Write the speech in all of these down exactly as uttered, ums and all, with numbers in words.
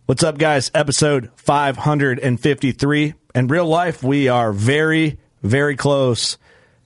What's up, guys? Episode five hundred fifty-three. In real life, we are very, very close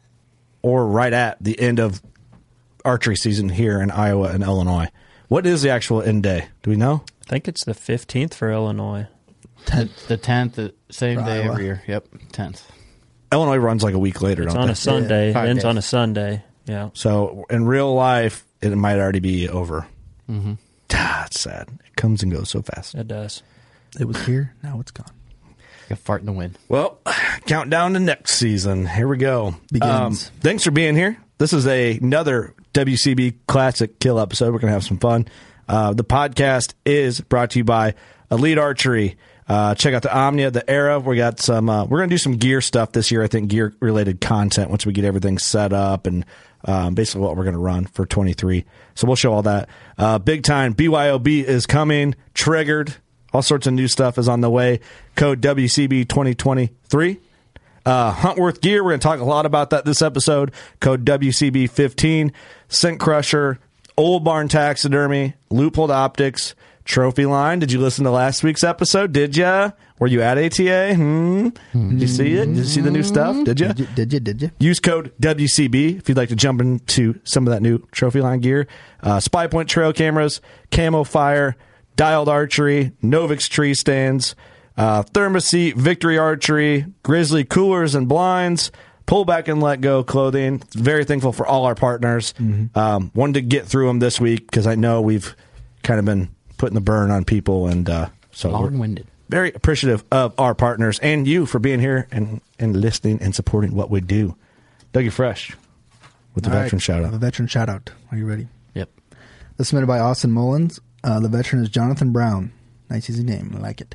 or right at the end of archery season here in Iowa and Illinois. What is the actual end day? Do we know? I think it's the fifteenth for Illinois. tenth, the tenth, the same For day Iowa. every year. Yep, tenth. Illinois runs like a week later, It's don't on they? a Sunday. Yeah, five Ends days. on a Sunday. Yeah. So in real life, it might already be over. Mm-hmm. Ah, it's sad. It comes and goes so fast. It does. It was here, now it's gone. Like a fart in the wind. Well, countdown to next season. Here we go. Begins. Um, thanks for being here. This is a, another W C B Classic Kill episode. We're going to have some fun. Uh, the podcast is brought to you by Elite Archery. Uh, check out the Omnia, the Era. We got some. Uh, we're going to do some gear stuff this year. I think gear related content once we get everything set up and um, basically what we're going to run for twenty-three. So we'll show all that. Uh, big time. B Y O B is coming. Triggered. All sorts of new stuff is on the way. Code W C B twenty twenty-three. Uh, Huntworth Gear. We're going to talk a lot about that this episode. Code W C B fifteen. Scent Crusher. Old Barn Taxidermy. Loophole Optics. Trophy Line. Did you listen to last week's episode? Did ya? Were you at A T A? Hmm? Did you see it? Did you see the new stuff? Did ya? Did you? Did you? Did you? Use code W C B if you'd like to jump into some of that new Trophy Line gear. Uh, Spy Point trail cameras, Camo Fire, Dialed Archery, Novix tree stands, uh, Thermoset, Victory Archery, Grizzly coolers and blinds, Pull Back and Let Go clothing. Very thankful for all our partners. Mm-hmm. Um, wanted to get through them this week because I know we've kind of been putting the burn on people, and uh, so we're Long-winded. very appreciative of our partners and you for being here and, and listening and supporting what we do. Dougie Fresh with the All veteran right, shout The out. veteran shout out. Are you ready? Yep. This is submitted by Austin Mullins. Uh, the veteran is Jonathan Brown. Nice easy name. I like it.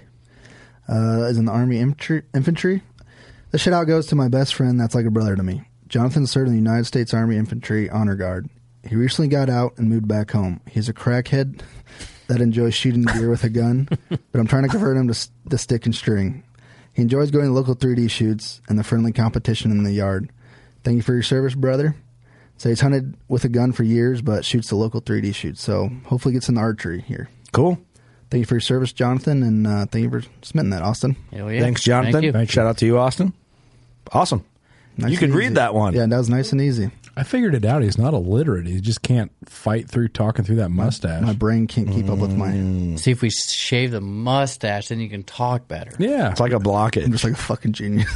Uh, is in the Army infantry. infantry. The shout out goes to my best friend that's like a brother to me. Jonathan served in the United States Army Infantry Honor Guard. He recently got out and moved back home. He's a crackhead that enjoys shooting deer with a gun, but I'm trying to convert him to s- the stick and string. He enjoys going to local three D shoots and the friendly competition in the yard. Thank you for your service, brother. So he's hunted with a gun for years, but shoots the local three D shoots. So hopefully gets in the archery here. Cool. Thank you for your service, Jonathan, and uh, thank you for submitting that, Austin. Hell yeah. Thanks, Jonathan. Thank you. Thank you. Shout out to you, Austin. Awesome. Nice you could and read easy. that one. Yeah, that was nice and easy. I figured it out. He's not illiterate. He just can't fight through talking through that mustache. My brain can't keep up with my... See, if we shave the mustache, then you can talk better. yeah. It's like a I'm blockage. just like a fucking genius.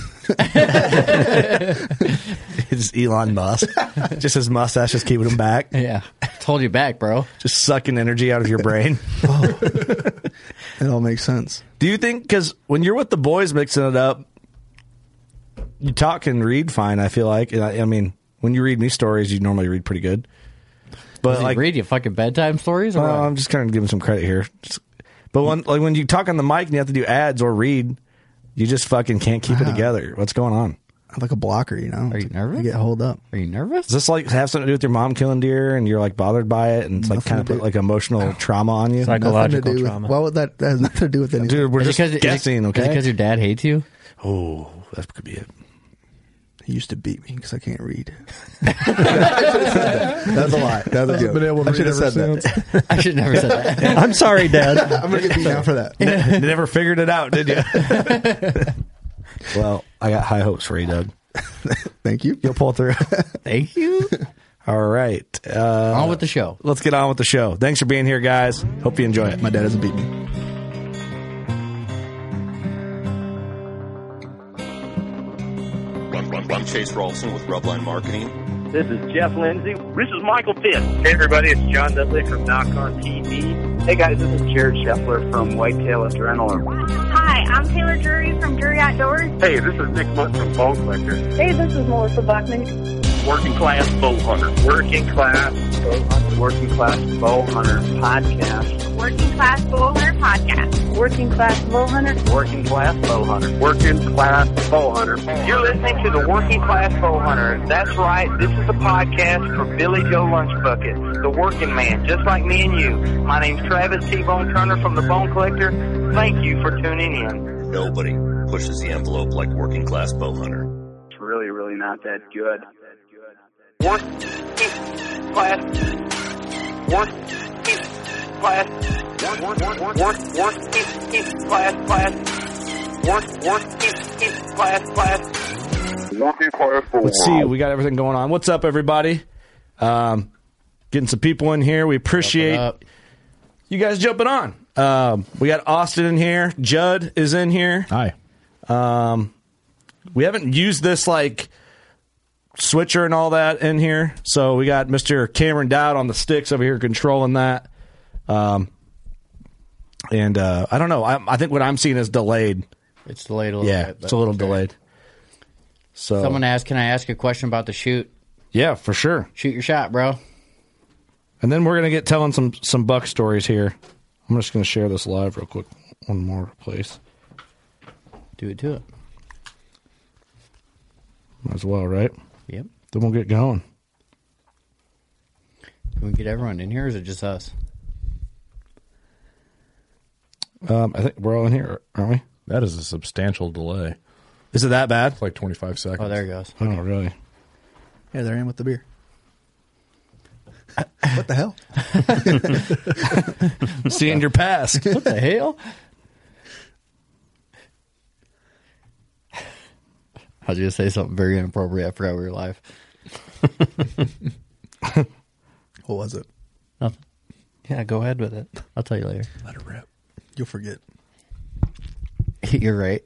It's Elon Musk. Just his mustache is keeping him back. Yeah. Told you back, bro. Just sucking energy out of your brain. It all makes sense. Do you think, because when you're with the boys mixing it up, you talk and read fine, I feel like. I, I mean, when you read me stories, you normally read pretty good. But Does he like, read you fucking bedtime stories? Or well, what? I'm just kind of giving some credit here. Just- but when like when you talk on the mic and you have to do ads or read, you just fucking can't keep it Wow. together. What's going on? I'm like a blocker, you know? Are you nervous? I get holed up. Are you nervous? Does this like have something to do with your mom killing deer and you're like bothered by it and it's like Nothing kind of to put do- like emotional trauma on you? Psychological Nothing to do trauma. With, well, that, that has nothing to do with anything. Dude, we're Is it just 'cause- is it- guessing, Is it okay? because your dad hates you? Oh, that could be it. He used to beat me because I can't read. That's a lie. That's a joke. been able to I should read have said ever that. I should never said that. I'm sorry, Dad. I'm going to get beat down for that. Ne- never figured it out, did you? Well, I got high hopes for you, Doug. Thank you. You'll pull through. Thank you. All right. Uh, On with the show. let's get on with the show. Thanks for being here, guys. Hope you enjoy it. My dad doesn't beat me. I'm, I'm, I'm Chase Rolfson with Rubline Marketing. This is Jeff Lindsay. This is Michael Pitt. Hey, everybody, it's John Dudley from Knock On T V. Hey, guys, this is Jared Scheffler from Whitetail Adrenaline. Hi, I'm Taylor Drury from Drury Outdoors. Hey, this is Nick Mutt from Bone Collector. Hey, this is Melissa Buckman. Working Class Bow Hunter. Working Class Bow Hunter. Working Class Bow Hunter Podcast. Working Class Bow Hunter Podcast. Working Class Bow Hunter. Working Class Bow Hunter. Working Class Bow Hunter. You're listening to the Working Class Bow Hunter. That's right. This is a podcast for Billy Joe Lunchbucket, the working man, just like me and you. My name's Travis T-Bone Turner from the Bone Collector. Thank you for tuning in. Nobody pushes the envelope like Working Class Bow Hunter. It's really, really not that good. Working Class. Working Class Work, work, work, work, work, keep, keep, class, class. Work, work, keep, keep, class, class. Working class. Let's see. We got everything going on. What's up, everybody? Um, getting some people in here. We appreciate you guys jumping on. Um, we got Austin in here. Judd is in here. Hi. Um, we haven't used this like switcher and all that in here, so we got Mister Cameron Dowd on the sticks over here controlling that. Um, and uh, I don't know. I, I think what I'm seeing is delayed. It's delayed a little Yeah, bit. it's a little delayed. So Someone asked, can I ask a question about the shoot? Yeah, for sure. Shoot your shot, bro. And then we're gonna get telling some some Buck stories here. I'm just gonna share this live real quick. One more place. Do it to it. Might as well, right? Yep. Then we'll get going. Can we get everyone in here, or is it just us? Um, I think we're all in here, aren't we? That is a substantial delay. Is it that bad? It's like twenty-five seconds. Oh, there it goes. Oh, really? Yeah, there I am with the beer. What the hell? Seeing your past. What the hell? I was going to say something very inappropriate. I forgot we were live. What was it? Nothing. Yeah, go ahead with it. I'll tell you later. Let it rip. You'll forget. You're right.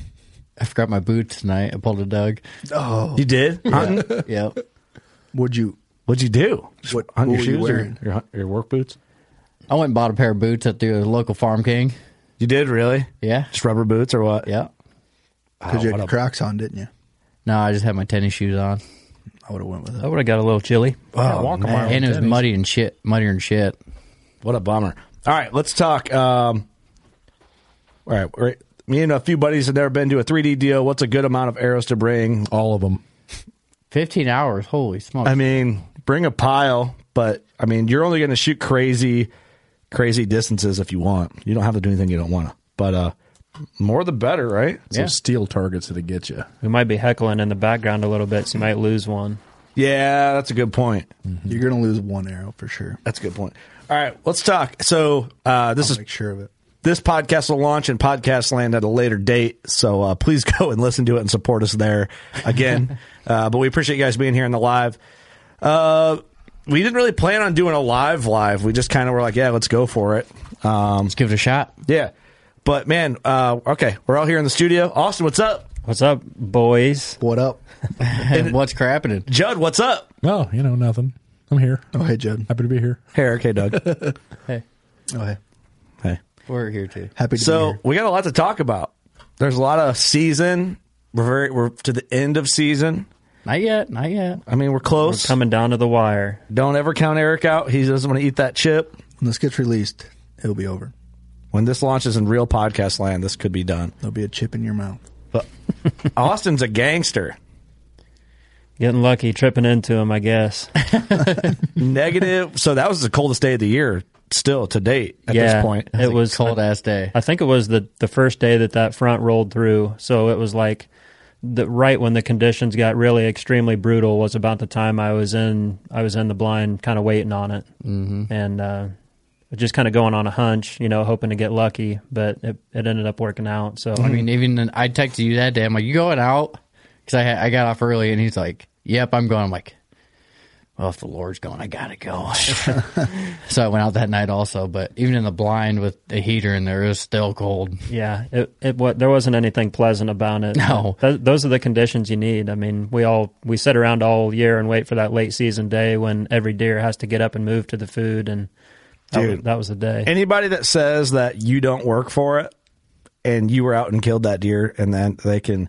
I forgot my boots tonight. I pulled a Doug. Oh, You did? Hunting? Yep. would you? What'd you do? What- On what your were you shoes or wearing? your, your, your work boots? I went and bought a pair of boots at the local Farm King. You did, really? Yeah. Just rubber boots or what? Yeah. Because Oh, you what had a- Crocs on, didn't you? No, I just had my tennis shoes on. I would have went with it. I would have got a little chilly. Oh, walk a man. mile. And it was tennis. muddy and shit. Muddier and shit. What a bummer. All right, let's talk. Um, all right, right. Me and a few buddies have never been to a three D deal. What's a good amount of arrows to bring? All of them. fifteen hours. Holy smokes. I mean, bring a pile, but I mean, you're only going to shoot crazy, crazy distances if you want. You don't have to do anything you don't want to. But uh, more the better, right? Some Yeah. steel targets that'll get you. We might be heckling in the background a little bit, so you might lose one. Yeah, that's a good point. You're going to lose one arrow for sure. That's a good point. All right, let's talk. So uh, this I'll is make sure of it. this podcast will launch in podcast land at a later date. So uh, please go and listen to it and support us there again. uh, but we appreciate you guys being here in the live. Uh, we didn't really plan on doing a live live. We just kind of were like, yeah, let's go for it. Um, Let's give it a shot. yeah. But man, uh, okay, we're all here in the studio. Austin, what's up? What's up, boys? What up? And what's crapping? Judd, what's up? Oh, you know, nothing. I'm here. Oh, hey, Judd. Happy to be here. Hey, Eric. Hey, Doug. Hey, Oh, hey. Hey. we're here too. Happy to be So here. we got a lot to talk about. There's a lot of season. We're very we're to the end of season. Not yet. Not yet. I mean, we're We're close. coming down to the wire. Don't ever count Eric out. He doesn't want to eat that chip. When this gets released, it'll be over. When this launches in real podcast land, this could be done. There'll be a chip in your mouth. But Austin's a gangster. Getting lucky, tripping into him, I guess. Negative. So that was the coldest day of the year still to date at yeah, this point. it was Cold ass day. I think it was the the first day that that front rolled through. So it was like the right when the conditions got really extremely brutal was about the time I was in I was in the blind, kind of waiting on it, mm-hmm. and uh, just kind of going on a hunch, you know, hoping to get lucky. But it, it ended up working out. So I mean, even I texted you that day. I'm like, you going out? Because I I got off early, and he's like, yep, I'm going. I'm like, well, if the Lord's going, I gotta go. So I went out that night also. But even in the blind with the heater in there, it was still cold. yeah, it it what there wasn't anything pleasant about it. No. Th- those are the conditions you need. I mean, we all we sit around all year and wait for that late season day when every deer has to get up and move to the food, and that, Dude. was, that was the day. Anybody that says that you don't work for it and you were out and killed that deer and then they can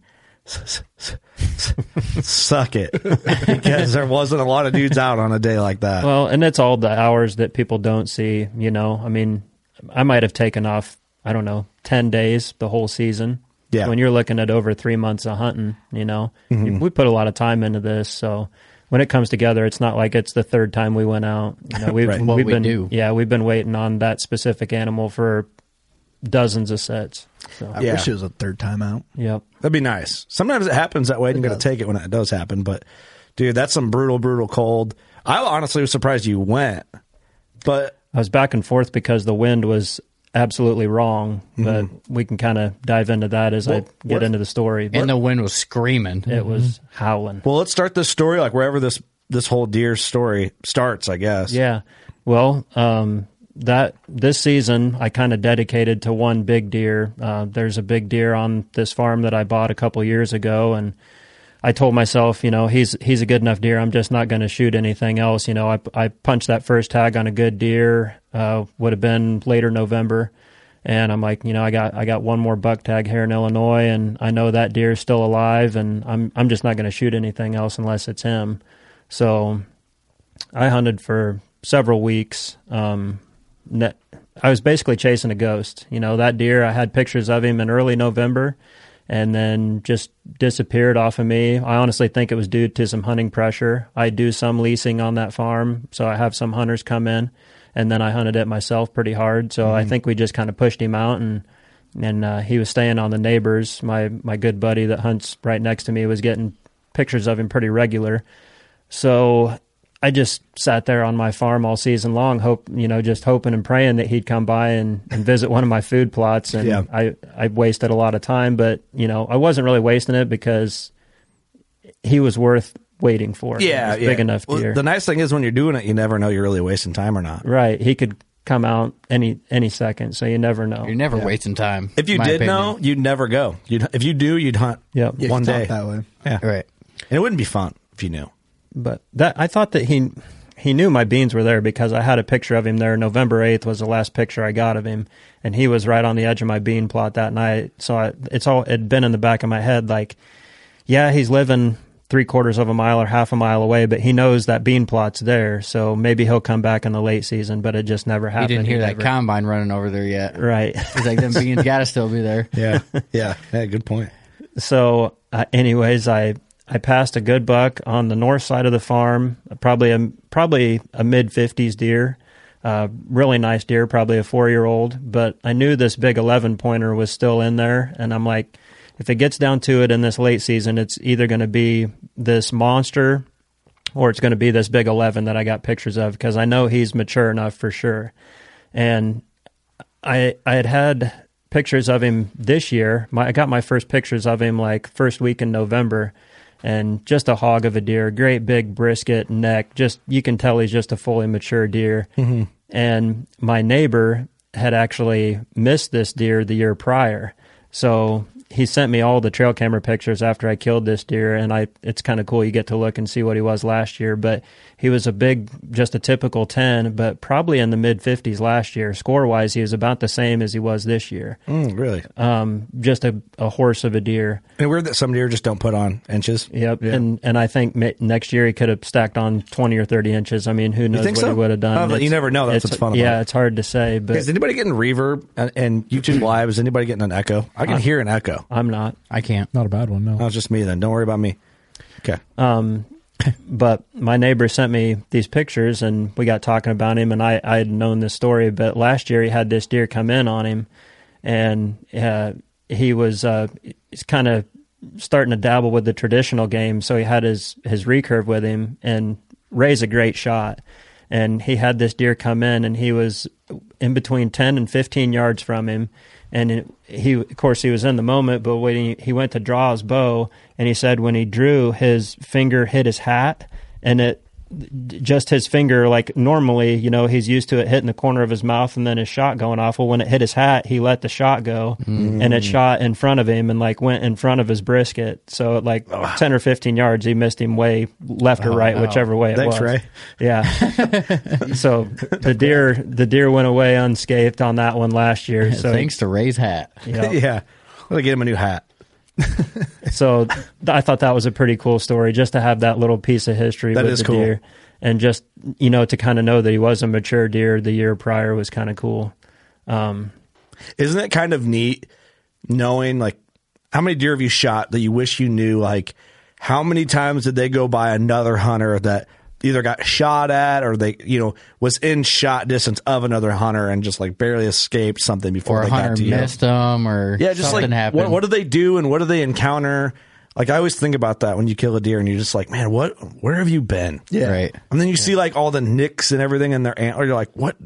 suck it because there wasn't a lot of dudes out on a day like that. Well, and it's all the hours that people don't see, you know. I mean, I might have taken off, I don't know, ten days the whole season. Yeah. When you're looking at over three months of hunting, you know, we put a lot of time into this. So when it comes together, it's not like it's the third time we went out. You know, we've, Right. What we've we been, do. yeah, we've been waiting on that specific animal for dozens of sets. So, I Yeah. wish it was a third time out. yep. That'd be nice. Sometimes it happens that way and you got to does. take it when it does happen. But, dude, that's some brutal, brutal cold. I honestly was surprised you went. But I was back and forth because the wind was absolutely wrong, but Mm-hmm. we can kind of dive into that as Well, I get what- into the story. But And the wind was screaming. it was howling. Well, let's start this story like wherever this this whole deer story starts, I guess. Yeah. Well, um, that this season I kind of dedicated to one big deer. Uh, there's a big deer on this farm that I bought a couple years ago, and I told myself, you know, he's he's a good enough deer. I'm just not going to shoot anything else. You know, I I punched that first tag on a good deer. Uh, would have been later November, and I'm like, you know, I got I got one more buck tag here in Illinois, and I know that deer is still alive, and I'm I'm just not going to shoot anything else unless it's him. So I hunted for several weeks. Um, ne- I was basically chasing a ghost. You know, that deer, I had pictures of him in early November and then just disappeared off of me. I honestly think it was due to some hunting pressure. I do some leasing on that farm, so I have some hunters come in, and then I hunted it myself pretty hard. So I think we just kind of pushed him out, and and uh, he was staying on the neighbors. My, my good buddy that hunts right next to me was getting pictures of him pretty regular. So I just sat there on my farm all season long, hope you know, just hoping and praying that he'd come by and, and visit one of my food plots. And Yeah. I, I wasted a lot of time, but you know, I wasn't really wasting it because he was worth waiting for. Yeah, He was yeah. big enough Well, deer. the nice thing is when you're doing it, you never know you're really wasting time or not. Right. He could come out any any second, so you never know. You're never wasting time. If you in my did opinion. know, you'd never go. You'd, if you do, you'd hunt Yep. Yeah, one you talk day. that way. Yeah. Right. And it wouldn't be fun if you knew. But that I thought that he he knew my beans were there because I had a picture of him there. November eighth was the last picture I got of him, and he was right on the edge of my bean plot that night. So I, it's all it'd been in the back of my head, like, yeah, he's living three quarters of a mile or half a mile away, but he knows that bean plot's there. So maybe he'll come back in the late season, but it just never He happened. didn't hear He that never- combine running over there yet. right? He's like, them beans got to still be there. Yeah. yeah. Yeah. Good point. So, uh, anyways, I I passed a good buck on the north side of the farm, probably a probably a mid fifties deer, uh, really nice deer, probably a four year old. But I knew this big eleven pointer was still in there, and I'm like, if it gets down to it in this late season, it's either going to be this monster or it's going to be this big eleven that I got pictures of because I know he's mature enough for sure. And I I had had pictures of him this year. My, I got my first pictures of him like first week in November, and just a hog of a deer, great big brisket neck. Just you can tell he's just a fully mature deer. Mm-hmm. And my neighbor had actually missed this deer the year prior, so he sent me all the trail camera pictures after I killed this deer, and I it's kind of cool. You get to look and see what he was last year, but he was a big, just a typical ten, but probably in the mid fifties last year. Score-wise, he was about the same as he was this year. Mm, really? Um, just a, a horse of a deer. And weird that some deer just don't put on inches. Yep, and and I think ma- next year he could have stacked on twenty or thirty inches. I mean, who knows think what so? he would have done. Oh, but you It's- never know. That's it's- what's fun about Yeah, it. it's hard to say, but Is anybody getting reverb and, and YouTube Live? Is anybody getting an echo? I can Uh, hear an echo. I'm not. I can't. Not a bad one, no. Oh, it's just me then. Don't worry about me. Okay. Um, but my neighbor sent me these pictures, and we got talking about him, and I, I had known this story, but last year he had this deer come in on him, and uh, he was uh, he's kind of starting to dabble with the traditional game, so he had his, his recurve with him, and Ray's a great shot. And he had this deer come in, and he was in between ten and fifteen yards from him. And it, he, of course, he was in the moment, but when he, he went to draw his bow, and he said when he drew, his finger hit his hat, and it just his finger, like normally, you know, he's used to it hitting the corner of his mouth and then his shot going off. Well, when it hit his hat, he let the shot go, mm. and it shot in front of him and like went in front of his brisket. So at like oh. ten or fifteen yards, he missed him way left or oh, right, wow. whichever way it Thanks, was. Ray. Yeah. So the deer, the deer went away unscathed on that one last year. So thanks to Ray's hat. Yep. Yeah. Well, get him a new hat. So th- I thought that was a pretty cool story, just to have that little piece of history That with is the cool. deer, and just you know to kind of know that he was a mature deer the year prior was kind of cool. Um, Isn't it kind of neat knowing like how many deer have you shot that you wish you knew? Like how many times did they go by another hunter that either got shot at or they you know was in shot distance of another hunter and just like barely escaped something before Or a they got hunter to you? missed them, or Yeah, just something like happened. what, what do they do and what do they encounter? Like I always think about that when you kill a deer and you're just like, man, what? Where have you been? Yeah. Right. And then you see like all the nicks and everything in their antler. You're like, what?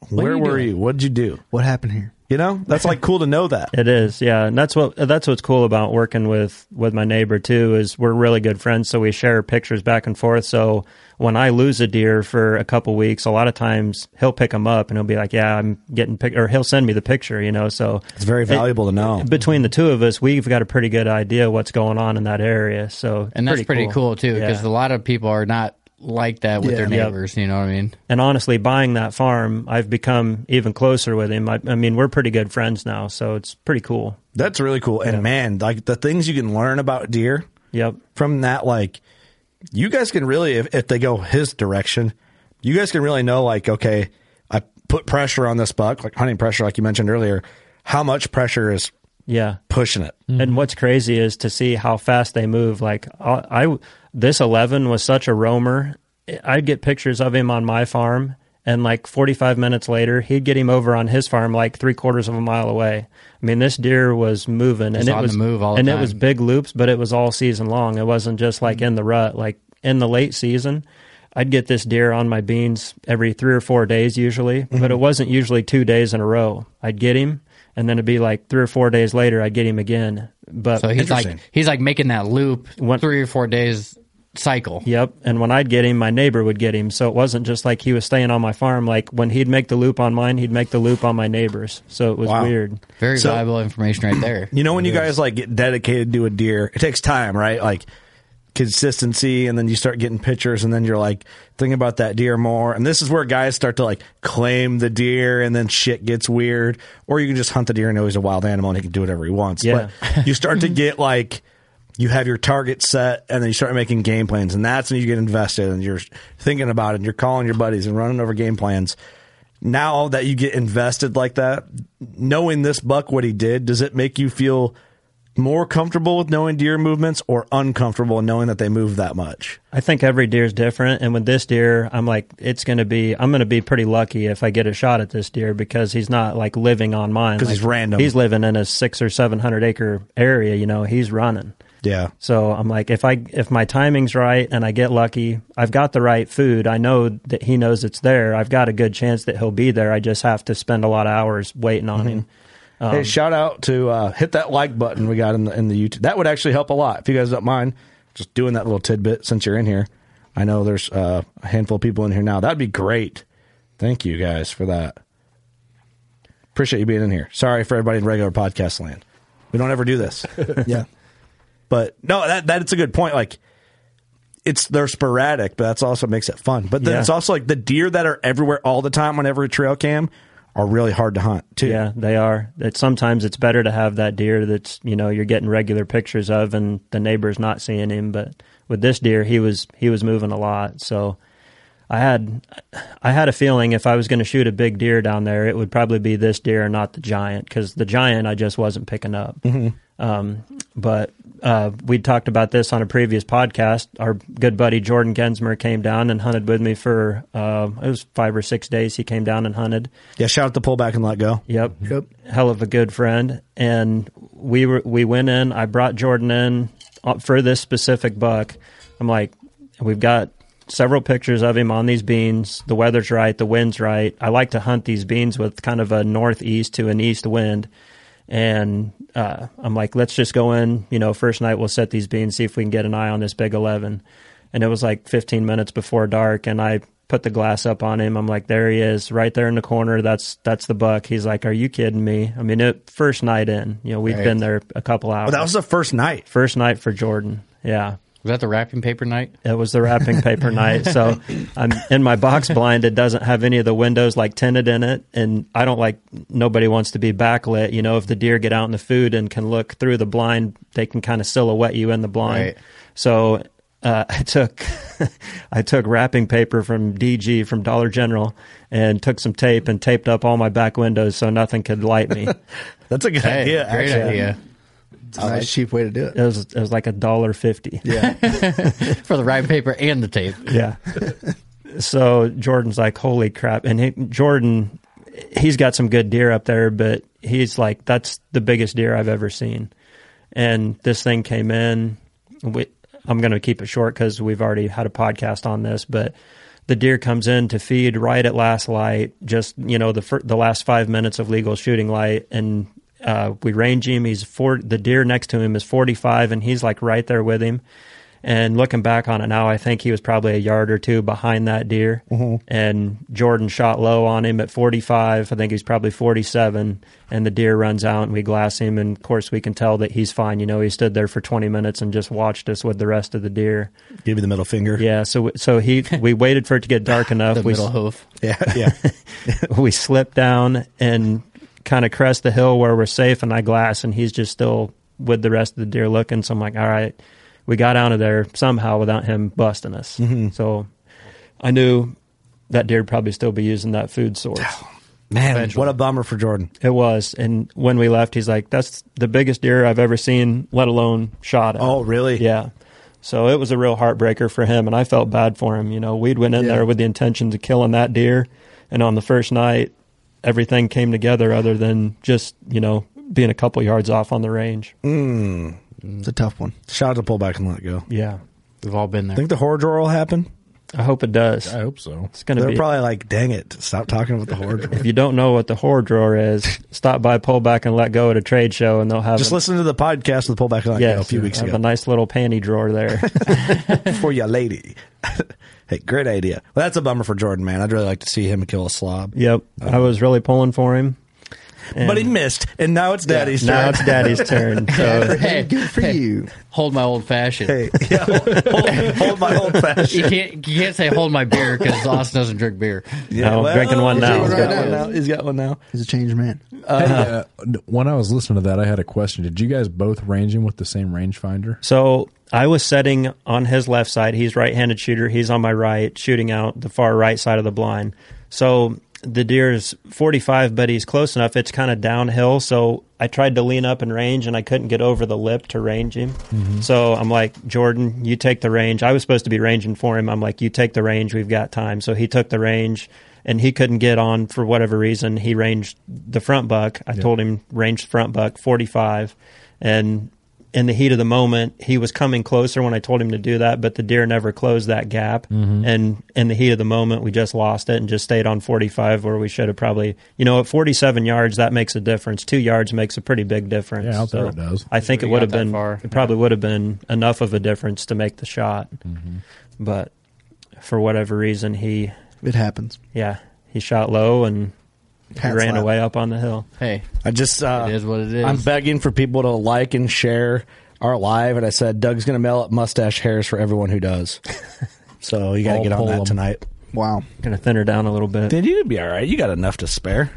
Where you were doing? you? What did you do? What happened here? You know, that's like cool to know that. It is, yeah, and that's what that's what's cool about working with with my neighbor too. Is we're really good friends, so we share pictures back and forth. So when I lose a deer for a couple weeks, a lot of times he'll pick them up and he'll be like, "Yeah, I'm getting pic," or he'll send me the picture. You know, so It's very valuable it, to know. Between the two of us, we've got a pretty good idea what's going on in that area. So And that's pretty cool, too, because Yeah. a lot of people are not like that with Yeah. their Yep. neighbors. You know what I mean? And honestly, buying that farm, I've become even closer with him. I, I mean, we're pretty good friends now, so it's pretty cool. That's really cool. And man, like the things you can learn about deer Yep. from that, like you guys can really, if, if they go his direction, you guys can really know, like, okay, I put pressure on this buck, like hunting pressure, like you mentioned earlier. How much pressure is Yeah. pushing it? And what's crazy is to see how fast they move. Like I, I this eleven was such a roamer. I'd get pictures of him on my farm, and like forty-five minutes later, he'd get him over on his farm, like three quarters of a mile away. I mean, this deer was moving, Just and it on the was move all the and time. it was big loops, but it was all season long. It wasn't just like in the rut. Like in the late season, I'd get this deer on my beans every three or four days usually, but it wasn't usually two days in a row. I'd get him, and then it'd be like three or four days later, I'd get him again. But So he's like Interesting. he's like making that loop What- three or four days cycle. Yep. And when I'd get him, my neighbor would get him. So it wasn't just like he was staying on my farm. Like when he'd make the loop on mine, he'd make the loop on my neighbor's. So it was Wow. weird. Very So- valuable information right there. You know, when you guys like get dedicated to a deer, it takes time, right? Like consistency, and then you start getting pictures, and then you're like thinking about that deer more. And this is where guys start to like claim the deer, and then shit gets weird. Or you can just hunt the deer and know he's a wild animal and he can do whatever he wants. Yeah. But you start to get like you have your target set, and then you start making game plans, and that's when you get invested, and you're thinking about it, and you're calling your buddies and running over game plans. Now that you get invested like that, knowing this buck what he did, does it make you feel more comfortable with knowing deer movements, or uncomfortable knowing that they move that much? I think every deer's different. And with this deer, I'm like, it's going to be, I'm going to be pretty lucky if I get a shot at this deer, because he's not like living on mine. 'Cause Like, he's random. He's living in a six or seven hundred acre area. You know, he's running. Yeah. So I'm like, if I if my timing's right and I get lucky, I've got the right food. I know that he knows it's there. I've got a good chance that he'll be there. I just have to spend a lot of hours waiting on him. Hey, shout out to uh, hit that like button we got in the in the YouTube. That would actually help a lot if you guys don't mind just doing that little tidbit since you're in here. I know there's uh, a handful of people in here now. That'd be great. Thank you guys for that. Appreciate you being in here. Sorry for everybody in regular podcast land. We don't ever do this. Yeah. But no, that that's a good point. Like, it's they're sporadic, but that's also makes it fun. But then Yeah. it's also like the deer that are everywhere all the time on every trail cam are really hard to hunt too. Yeah, they are. That sometimes it's better to have that deer that's, you know, you're getting regular pictures of and the neighbor's not seeing him. But with this deer, he was he was moving a lot. So I had I had a feeling if I was going to shoot a big deer down there, it would probably be this deer and not the giant, because the giant I just wasn't picking up. Mm-hmm. Um, but uh, we talked about this on a previous podcast. Our good buddy Jordan Gensmer came down and hunted with me for uh, it was five or six days. He came down and hunted. Yeah, shout out to pull back and let go. Yep. Yep. Hell of a good friend. And we were we went in. I brought Jordan in uh, for this specific buck. I'm like, we've got several pictures of him on these beans. The weather's right. The wind's right. I like to hunt these beans with kind of a northeast to an east wind. And uh, I'm like, let's just go in. You know, first night we'll set these beans, see if we can get an eye on this big eleven. And it was like fifteen minutes before dark, and I put the glass up on him. I'm like, there he is, right there in the corner. That's that's the buck. He's like, are you kidding me? I mean, it, first night in, you know, we've Right. been there a couple hours. Well, that was the first night. First night for Jordan. Yeah. Was that the wrapping paper night? It was the wrapping paper night. So I'm in my box blind. It doesn't have any of the windows like tinted in it. And I don't like, nobody wants to be backlit. You know, if the deer get out in the food and can look through the blind, they can kind of silhouette you in the blind. Right. So uh, I took, I took wrapping paper from D G from Dollar General and took some tape and taped up all my back windows so nothing could light me. That's a good Hey, idea. great actually. idea. It's a nice, cheap way to do it. It was, it was like a dollar fifty. Yeah. For the wrapping paper and the tape. Yeah. So Jordan's like, holy crap. And he, Jordan, he's got some good deer up there, but he's like, that's the biggest deer I've ever seen. And this thing came in. We, I'm going to keep it short because we've already had a podcast on this, but the deer comes in to feed right at last light, just, you know, the fir- the last five minutes of legal shooting light, and uh, we range him. He's four, the deer next to him is forty-five, and he's like right there with him. And looking back on it now, I think he was probably a yard or two behind that deer. Mm-hmm. And Jordan shot low on him at forty-five. I think he's probably forty-seven. And the deer runs out, and we glass him. And, of course, we can tell that he's fine. You know, he stood there for twenty minutes and just watched us with the rest of the deer. Give you the middle finger. Yeah, so so he we waited for it to get dark enough. The we, middle hoof. Yeah, yeah. we slipped down and kind of crest the hill where we're safe, and I glass, and he's just still with the rest of the deer looking. So I'm like, all right. We got out of there somehow without him busting us. Mm-hmm. So I knew that deer would probably still be using that food source. Man, Eventually. what a bummer for Jordan. It was. And when we left, he's like, that's the biggest deer I've ever seen, let alone shot at. Oh, really? Yeah. So it was a real heartbreaker for him, and I felt bad for him. You know, we'd went in Yeah. there with the intentions of killing that deer, and on the first night, everything came together other than just, you know, being a couple yards off on the range. Mm. It's a tough one. Shout out to pull back and let go. Yeah. We've all been there. Think the horror drawer will happen? I hope it does. I hope so. It's going to They're be. probably like, dang it, stop talking about the horror drawer. If you don't know what the horror drawer is, stop by Pull Back and Let Go at a trade show, and they'll have Just a, listen to the podcast with Pull Back and Let yes, Go a few weeks have ago. a nice little panty drawer there. For you lady. Hey, great idea. Well, that's a bummer for Jordan, man. I'd really like to see him kill a slob. Yep, I was really pulling for him. And But he missed, and now it's Daddy's turn. now it's Daddy's turn. So Hey, Good for hey, you. hold my old fashioned. Hey, yeah, hold, hold my old You fashioned. can't you can't say hold my beer because Austin doesn't drink beer. No, I'm drinking one he's now. got one Right now. now. He's got one now. He's a changed man. Hey, uh, when I was listening to that, I had a question. Did you guys both range him with the same rangefinder? So I was setting on his left side. He's right-handed shooter. He's on my right, shooting out the far right side of the blind. So the deer is forty-five, but he's close enough. It's kind of downhill, so I tried to lean up and range, and I couldn't get over the lip to range him. Mm-hmm. So I'm like, Jordan, you take the range. I was supposed to be ranging for him. I'm like, you take the range. We've got time. So he took the range, and he couldn't get on for whatever reason. He ranged the front buck. I Yeah. told him range front buck, forty-five, and in the heat of the moment, he was coming closer when I told him to do that, but the deer never closed that gap. Mm-hmm. And in the heat of the moment, we just lost it and just stayed on forty-five where we should have probably, you know, at forty-seven yards, that makes a difference. Two yards makes a pretty big difference. Yeah, out there So it does. I think We it would got have that been, far. it probably would have been enough of a difference to make the shot. Mm-hmm. But for whatever reason, he, It happens. yeah, he shot low and he Hat ran slap. away up on the hill. Hey, I just, uh, it is what it is. I'm begging for people to like and share our live, and I said Doug's going to mail out mustache hairs for everyone who does. So you got to I'll get on pull that 'em. tonight. Wow. Gonna thin her down a little bit. Dude, you'd be all right. You got enough to spare.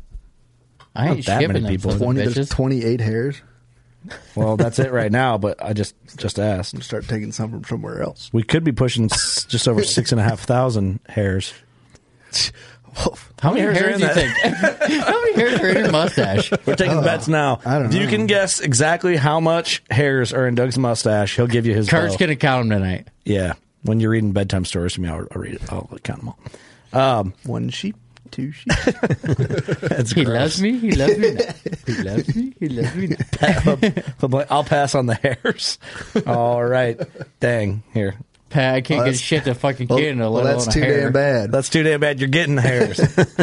I ain't not that shipping many them people. for the twenty, there's bitches. twenty-eight hairs. Well, that's it right now, but I just just asked. Start taking some from somewhere else. We could be pushing s- just over six and a half thousand hairs. How many hairs are hairs in do you think? How many hairs are in your mustache? We're taking bets now. I don't If you know. can guess exactly how much hairs are in Doug's mustache, he'll give you his Kurt's bow. gonna count them tonight. Yeah. When you're reading bedtime stories to me, I'll, I'll read it. I'll count them all. Um, One sheep, two sheep. that's He gross. loves me. He loves me. Now. He loves me. He loves me. Now. I'll pass on the hairs. All right. Dang. Here. Pat, I can't Oh, get that's- shit to fucking well, kid in a well, little that's too hair. damn bad. That's too damn bad. You're getting hairs.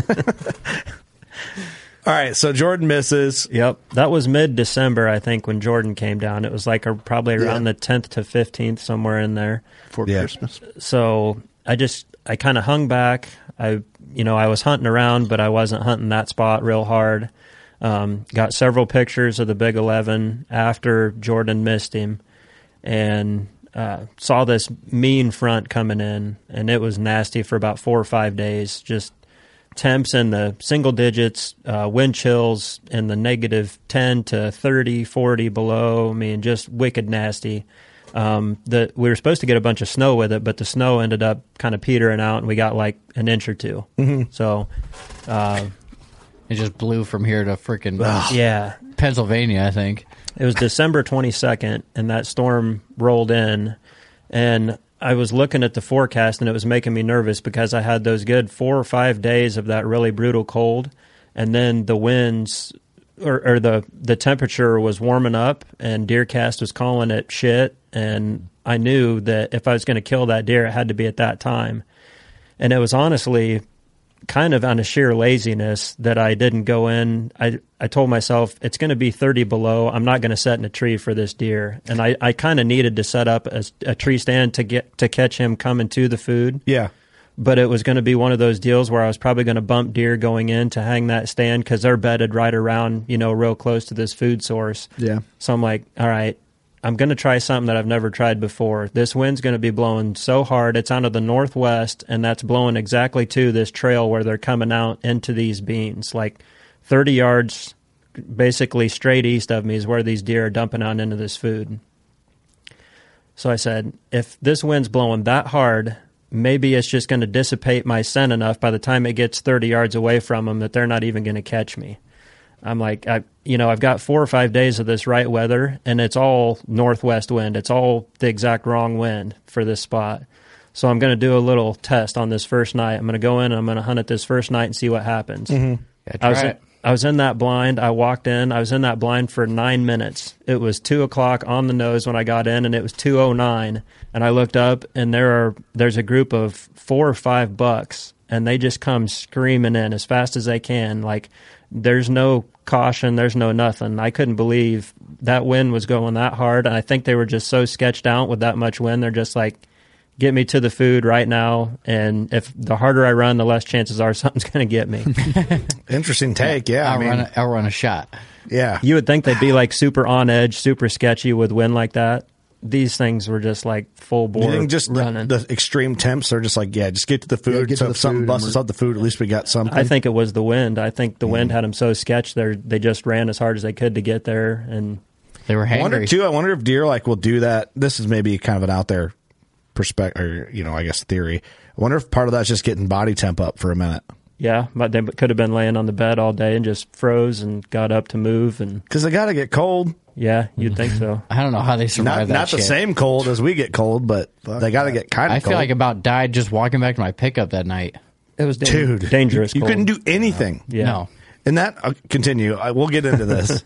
All right. So Jordan misses. Yep, that was mid-December, I think, when Jordan came down. It was like a, probably around Yeah. the tenth to fifteenth, somewhere in there. For Yeah. Christmas. So I just I kind of hung back. I you know I was hunting around, but I wasn't hunting that spot real hard. Um, got several pictures of the Big Eleven after Jordan missed him, and uh, saw this mean front coming in, and it was nasty for about four or five days. Just temps in the single digits, uh, wind chills in the negative ten to thirty, forty below. I mean, just wicked nasty. Um, the, we were supposed to get a bunch of snow with it, but the snow ended up kind of petering out, and we got like an inch or two. Mm-hmm. So, uh, It just blew from here to freaking yeah, Pennsylvania, I think. it was December twenty-second, and that storm rolled in, and I was looking at the forecast, and it was making me nervous because I had those good four or five days of that really brutal cold, and then the winds or, or the the temperature was warming up, and DeerCast was calling it shit, and I knew that if I was going to kill that deer, it had to be at that time. And it was honestly kind of on a sheer laziness that I didn't go in. I I told myself it's going to be thirty below. I'm not going to set in a tree for this deer. And I, I kind of needed to set up a, a tree stand to get to catch him coming to the food. Yeah. But it was going to be one of those deals where I was probably going to bump deer going in to hang that stand because they're bedded right around, you know, real close to this food source. Yeah. So I'm like, all right, I'm going to try something that I've never tried before. This wind's going to be blowing so hard. It's out of the northwest, and that's blowing exactly to this trail where they're coming out into these beans. Like thirty yards, basically straight east of me is where these deer are dumping out into this food. So I said, if this wind's blowing that hard, maybe it's just going to dissipate my scent enough by the time it gets thirty yards away from them that they're not even going to catch me. I'm like, I, you know, I've got four or five days of this right weather, and it's all northwest wind. It's all the exact wrong wind for this spot. So I'm going to do a little test on this first night. I'm going to go in and I'm going to hunt it this first night and see what happens. Yeah, try I was in, it. I was in that blind. I walked in. I was in that blind for nine minutes. It was two o'clock on the nose when I got in, and it was two oh nine. And I looked up, and there are there's a group of four or five bucks, and they just come screaming in as fast as they can. Like, there's no caution. There's no nothing. I couldn't believe that wind was going that hard, and I think they were just so sketched out with that much wind. They're just like, get me to the food right now, and if the harder I run, the less chances are something's going to get me. Interesting take. Yeah. I'll, I mean, run a, I'll run a shot. yeah. You would think they'd be like super on edge, super sketchy with wind like that. These things were just like full bore You think just the, running. the extreme temps are just like, yeah, just get to the food. get so to if the something food busts and us out the food, at least we got something. I think it was the wind. I think the wind had them so sketched they they just ran as hard as they could to get there. And They were I wonder hangry. too. I wonder if deer like will do that. This is maybe kind of an out there perspective, or you know, I guess theory. I wonder if part of that's just getting body temp up for a minute. yeah, but they could have been laying on the bed all day and just froze and got up to move. And Because they got to get cold. yeah, you'd think so. I don't know how they survived Not that not shit. the same cold as we get cold, but they got to get kind of I cold. feel like about died just walking back to my pickup that night. It was dan- Dude, dangerous. You, you cold. couldn't do anything. Yeah. No. And that uh, continue. I, we'll get into this.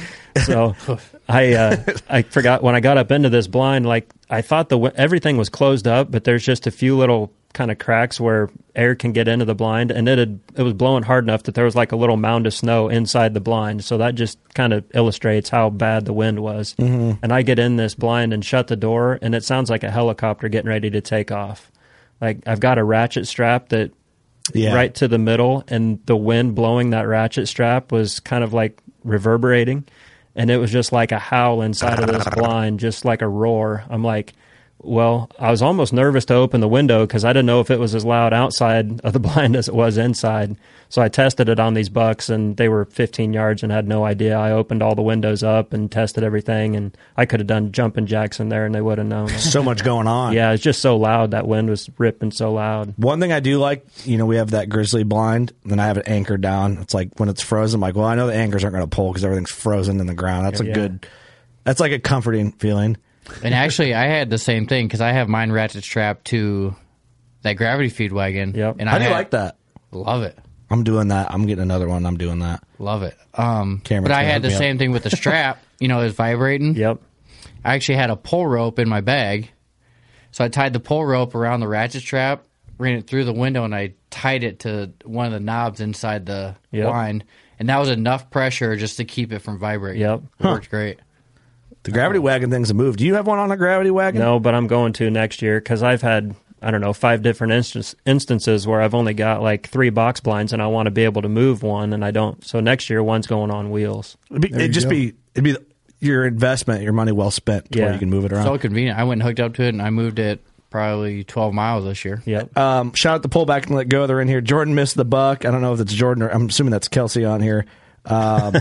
So I uh, I forgot when I got up into this blind, like I thought the everything was closed up, but there's just a few little kind of cracks where air can get into the blind, and it had it was blowing hard enough that there was like a little mound of snow inside the blind. So that just kind of illustrates how bad the wind was. Mm-hmm. And I get in this blind and shut the door, and it sounds like a helicopter getting ready to take off. Like I've got a ratchet strap that Yeah. right to the middle, and the wind blowing that ratchet strap was kind of like reverberating, and it was just like a howl inside of this blind, just like a roar. I'm like, well, I was almost nervous to open the window because I didn't know if it was as loud outside of the blind as it was inside. So I tested it on these bucks, and they were fifteen yards and had no idea. I opened all the windows up and tested everything, and I could have done jumping jacks in there, and they would have known. So much going on. Yeah, it's just so loud. That wind was ripping so loud. One thing I do like, you know, we have that grizzly blind, and I have it anchored down. It's like when it's frozen, I'm like, well, I know the anchors aren't going to pull because everything's frozen in the ground. That's a Yeah. good, that's like a comforting feeling. And actually, I had the same thing because I have mine ratchet strapped to that gravity feed wagon. Yep. And How I do you had- like that? Love it. I'm doing that. I'm getting another one. I'm doing that. Love it. Um, Cameron's but I gonna had hook the me up. same thing with the strap. You know, it's vibrating. Yep. I actually had a pull rope in my bag. So I tied the pull rope around the ratchet strap, ran it through the window, and I tied it to one of the knobs inside the Yep. blind. And that was enough pressure just to keep it from vibrating. Yep. It worked great. The gravity wagon thing's a move. Do you have one on a gravity wagon? No, but I'm going to next year because I've had, I don't know, five different instance, instances where I've only got like three box blinds and I want to be able to move one and I don't. So next year, one's going on wheels. It'd, be, it'd you just go. be, it'd be your investment, your money well spent, to where Yeah. you can move it around. So convenient. I went and hooked up to it, and I moved it probably twelve miles this year. Yep. Um, shout out to Pullback and Let Go. They're in here. Jordan missed the buck. I don't know if it's Jordan or I'm assuming that's Kelsey on here. Um,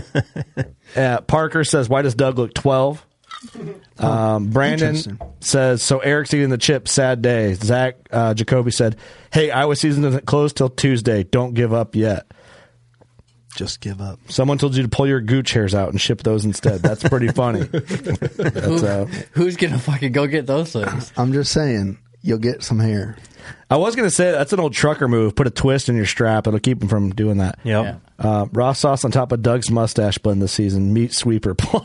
uh, Parker says, why does Doug look twelve? Um, Brandon Interesting. says, so Eric's eating the chip. Sad day. Zach uh, Jacoby said, hey, Iowa season doesn't close till Tuesday. Don't give up yet. Just give up. Someone told you to pull your gooch hairs out and ship those instead. That's pretty funny. That's, uh, Who's going to fucking go get those things? I'm just saying, you'll get some hair. I was going to say that's an old trucker move. Put a twist in your strap. It'll keep him from doing that. Yep. Yeah. Uh, raw sauce on top of Doug's mustache bun this season. Meat sweeper plot.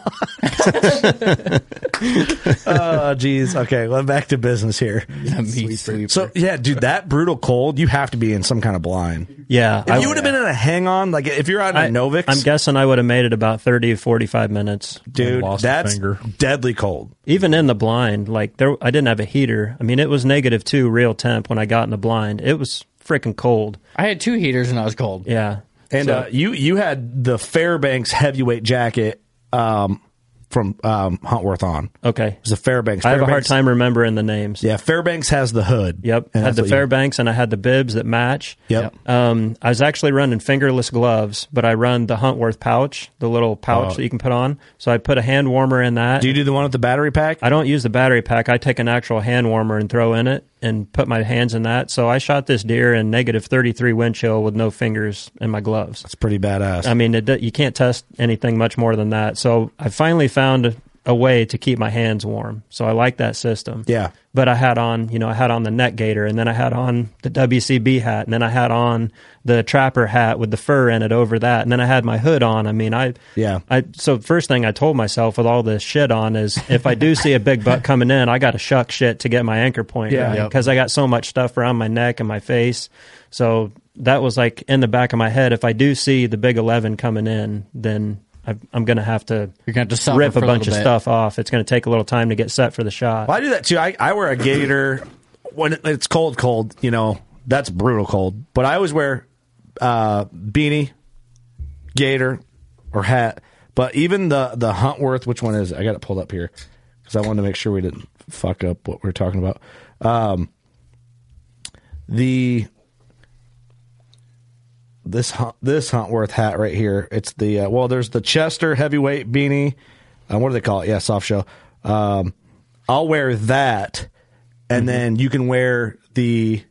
Oh, geez. Okay, well, back to business here. Yeah, meat sweeper. So, yeah, dude, that brutal cold, you have to be in some kind of blind. Yeah. If I- you would have been in a hang-on, like if you're on a I- Novix, I'm guessing I would have made it about thirty to forty-five minutes. dude, lost a that's finger. deadly cold. Even in the blind, like there, I didn't have a heater. I mean, it was negative two real temp when I got in the blind. It was freaking cold. I had two heaters and I was cold. Yeah. And So- uh, you you had the Fairbanks heavyweight jacket um, from um, Huntworth on. Okay. It was a Fairbanks. I have a hard Fairbanks- time remembering the names. Yeah, Fairbanks has the hood. Yep. And Had that's the what you- Fairbanks and I had the bibs that match. Yep. Um, I was actually running fingerless gloves, but I run the Huntworth pouch, the little pouch Oh. that you can put on. So I put a hand warmer in that. Do you do the one with the battery pack? I don't use the battery pack. I take an actual hand warmer and throw in it and put my hands in that. So I shot this deer in negative thirty-three wind chill with no fingers in my gloves. It's pretty badass. I mean, it, you can't test anything much more than that. So I finally found a, a way to keep my hands warm. So I like that system. Yeah. But I had on, you know, I had on the neck gaiter, and then I had on the W C B hat, and then I had on the trapper hat with the fur in it over that, and then I had my hood on. I mean, I, Yeah. I. So first thing I told myself with all this shit on is, if I do see a big buck coming in, I got to shuck shit to get my anchor point Yeah. right, Yep. because I got so much stuff around my neck and my face. So that was like in the back of my head. If I do see the big eleven coming in, then I, I'm going to have to You're going to have to suffer rip for a a bunch of little bit. stuff off. It's going to take a little time to get set for the shot. Well, I do that too. I, I wear a gaiter when it- it's cold, cold. You know, that's brutal cold. But I always wear uh, beanie, gaiter, or hat. But even the the Huntworth, which one is it? I got it pulled up here because I wanted to make sure we didn't fuck up what we were talking about. Um, the this Hunt- this Huntworth hat right here. It's the uh, well, there's the Chester heavyweight beanie. Uh, what do they call it? Yeah, soft shell. Um, I'll wear that, and then you can wear the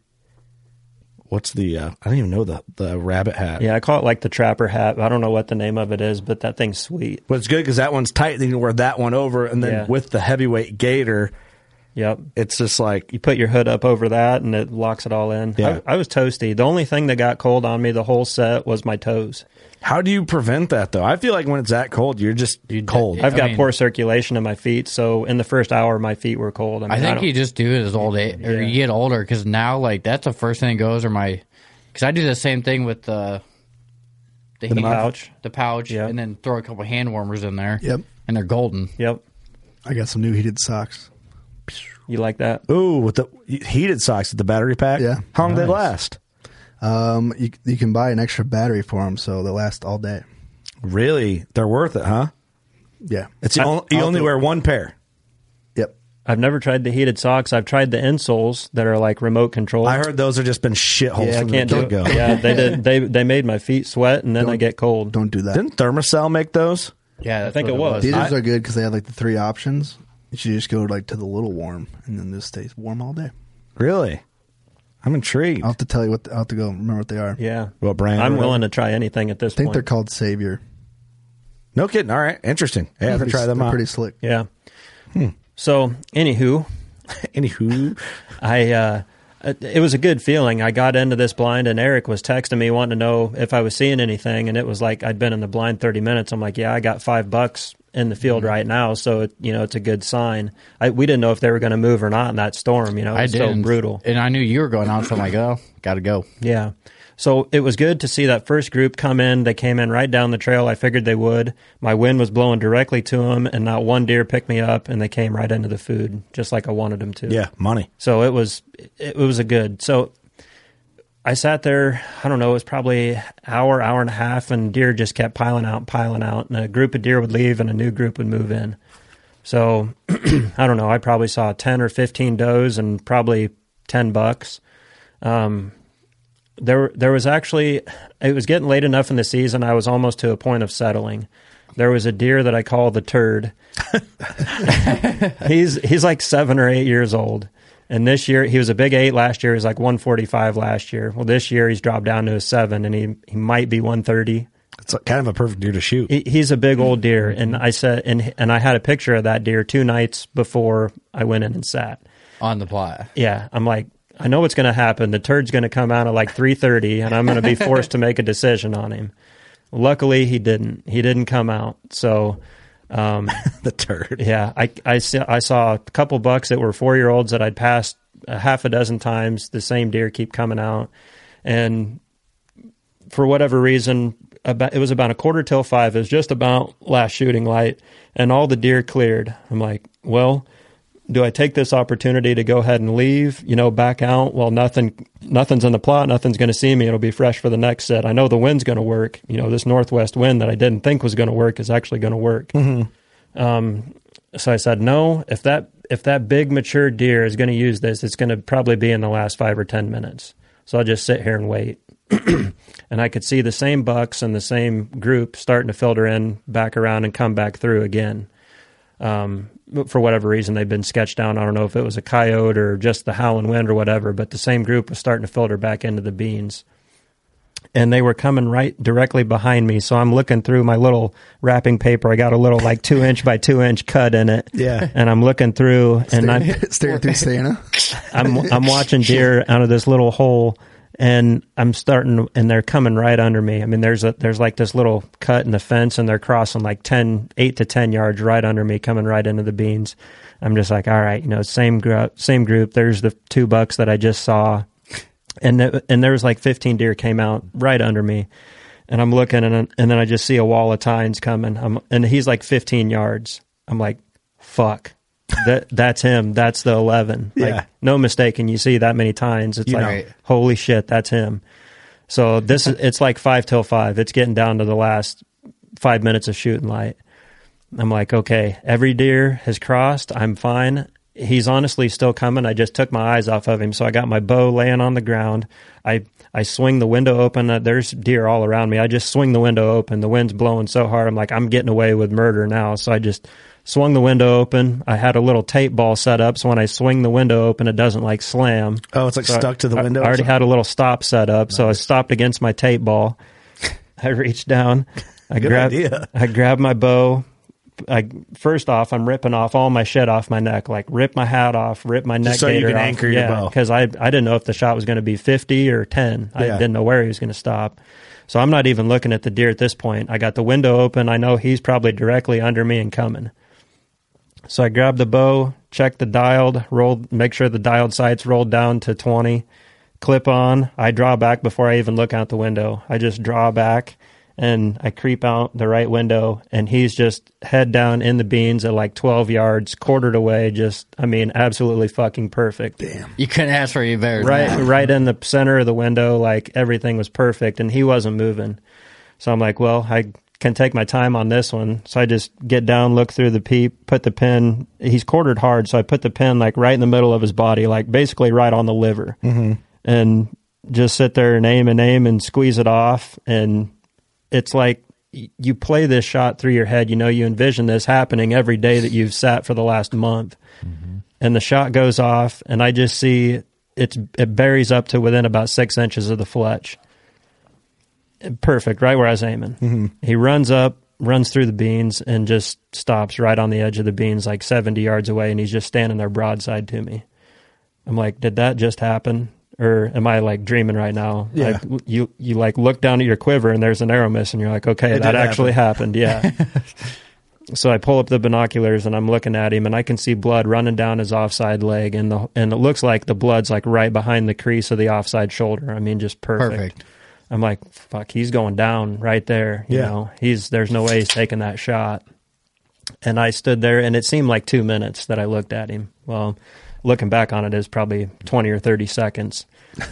what's the uh, I don't even know the the rabbit hat. Yeah, I call it like the trapper hat. I don't know what the name of it is, but that thing's sweet. But it's good because that one's tight. Then you can wear that one over, and then Yeah. with the heavyweight gaiter, Yep. it's just like You put your hood up over that, and it locks it all in. Yeah. I, I was toasty. The only thing that got cold on me the whole set was my toes. how do you prevent that though? I feel like when it's that cold, you're just cold. Yeah. I've I got mean- poor circulation in my feet, so in the first hour, my feet were cold. I, mean, I think don't- you just do it as old age, or Yeah. you get older, because now, like, that's the first thing that goes, or my, because I do the same thing with the the, The hand- pouch. the pouch, Yep. and then throw a couple hand warmers in there. Yep. And they're golden. Yep. I got some new heated socks. You like that? Ooh, with the heated socks with the battery pack. Yeah. How long do they last? Um, you you can buy an extra battery for them, so they last all day. Really, they're worth it, huh? Yeah. It's the only, you I'll only do- wear one pair. Yep. I've never tried the heated socks. I've tried the insoles that are like remote controlled. I heard those have just been shitholes Yeah, I from the can't do get it. go. Yeah, they did. They they made my feet sweat, and then I Don't- get cold. Don't do that. Didn't Thermacell make those? Yeah, that's think what it was. These I- are good because they have like the three options. You should just go like to the little warm, and then this stays warm all day. Really? I'm intrigued. I'll have to tell you what. I'll have to go remember what they are. Yeah, What brand? I'm or willing whatever? to try anything at this I think point. they're called Savior. No kidding. All right, interesting. Hey, I have to Pretty- try them they're out. Pretty slick. Yeah. Hmm. So, anywho, Anywho, I uh, it it was a good feeling. I got into this blind, and Eric was texting me wanting to know if I was seeing anything, and it was like I'd been in the blind thirty minutes. I'm like, yeah, I got five bucks in the field right now, so it, you know it's a good sign. I, we didn't know if they were going to move or not in that storm. You know, it I was did. so brutal. And I knew you were going out, so I'm like, oh, got to go. Yeah. So it was good to see that first group come in. They came in right down the trail. I figured they would. My wind was blowing directly to them, and not one deer picked me up, and they came right into the food, just like I wanted them to. yeah, money. So it was it was a good. So I sat there, I don't know, it was probably hour, hour and a half, and deer just kept piling out, piling out. And a group of deer would leave, and a new group would move in. So I don't know, I probably saw ten or fifteen does and probably ten bucks. Um, there, there was actually, it was getting late enough in the season, I was almost to a point of settling. There was a deer that I call the turd. he's he's like seven or eight years old. And this year, he was a big eight last year. He was like one forty-five last year. Well, this year, he's dropped down to a seven, and he, he might be one thirty. It's kind of a perfect deer to shoot. He, he's a big old deer. And I said, and and I had a picture of that deer two nights before I went in and sat. On the plot. Yeah, I'm like, I know what's going to happen. The turd's going to come out at like three thirty, and I'm going to be forced to make a decision on him. Luckily, he didn't. He didn't come out. So, um, the turd. Yeah, I I, see, I saw a couple bucks that were four year olds that I'd passed a half a dozen times. The same deer keep coming out, and for whatever reason, about it was about a quarter till five. It was just about last shooting light, and all the deer cleared. I'm like, well, do I take this opportunity to go ahead and leave, you know, back out? Well, nothing, nothing's in the plot. Nothing's going to see me. It'll be fresh for the next set. I know the wind's going to work. You know, this northwest wind that I didn't think was going to work is actually going to work. Mm-hmm. Um, so I said, no, if that, if that big mature deer is going to use this, it's going to probably be in the last five or ten minutes. So I'll just sit here and wait. And I could see the same bucks and the same group starting to filter in back around and come back through again. Um, for whatever reason, they've been sketched down. I don't know if it was a coyote or just the howling wind or whatever, but the same group was starting to filter back into the beans. And they were coming right directly behind me. So I'm looking through my little wrapping paper. I got a little like two inch by two inch cut in it. Yeah. And I'm looking through and Staring, I'm staring through Santa. I'm, I'm watching deer out of this little hole. And I'm starting, and they're coming right under me. I mean, there's a there's like this little cut in the fence, and they're crossing like ten, eight to ten yards right under me, coming right into the beans. I'm just like, all right, you know, same group, same group. There's the two bucks that I just saw, and th- and there was like fifteen deer came out right under me, and I'm looking, and and then I just see a wall of tines coming. I'm, and he's like fifteen yards. I'm like, fuck. That that's him. That's the eleven. Like, Yeah. no mistaking. You see that many times. It's You like, know. Right. holy shit, that's him. So this is, it's like five till five. It's getting down to the last five minutes of shooting light. I'm like, okay, every deer has crossed. I'm fine. He's honestly still coming. I just took my eyes off of him. So I got my bow laying on the ground. I, I swing the window open. Uh, there's deer all around me. I just swing the window open. The wind's blowing so hard. I'm like, I'm getting away with murder now. So I just swung the window open. I had a little tape ball set up, so when I swing the window open, it doesn't like slam. Oh, it's like So stuck to the I, window. I already had a little stop set up, so I stopped against my tape ball. I reached down. I Good grabbed. idea. I grabbed my bow. I first off, I'm ripping off all my shit off my neck, like rip my hat off, rip my neck Just so you gaiter can off. anchor your yeah, bow. because I I didn't know if the shot was going to be fifty or ten. I Yeah. didn't know where he was going to stop. So I'm not even looking at the deer at this point. I got the window open. I know he's probably directly under me and coming. So I grabbed the bow, checked the dialed, rolled, make sure the dialed sights rolled down to twenty, clip on. I draw back before I even look out the window. I just draw back and I creep out the right window, and he's just head down in the beans at like twelve yards, quartered away. Just, I mean, absolutely fucking perfect. Damn. You couldn't ask for any better. than Right, that. right in the center of the window, like everything was perfect, and he wasn't moving. So I'm like, well, I can take my time on this one. So I just get down, look through the peep, put the pin. He's quartered hard, so I put the pin like right in the middle of his body, like basically right on the liver, mm-hmm. and just sit there and aim and aim and squeeze it off. And it's like you play this shot through your head. You know, you envision this happening every day that you've sat for the last month. Mm-hmm. And the shot goes off, and I just see it's, it buries up to within about six inches of the fletch. Perfect, right where I was aiming. Mm-hmm. He runs up, runs through the beans, and just stops right on the edge of the beans, like seventy yards away, and he's just standing there broadside to me. I'm like, did that just happen? Or am I like dreaming right now? Yeah. Like you, you like look down at your quiver and there's an arrow miss, and you're like, okay, It that did actually happened. Yeah. So I pull up the binoculars and I'm looking at him, and I can see blood running down his offside leg, and the and it looks like the blood's like right behind the crease of the offside shoulder. I mean, just perfect. Perfect. I'm like, fuck, he's going down right there. You Yeah. know, he's there's no way he's taking that shot. And I stood there, and it seemed like two minutes that I looked at him. Well, looking back on it, is probably twenty or thirty seconds.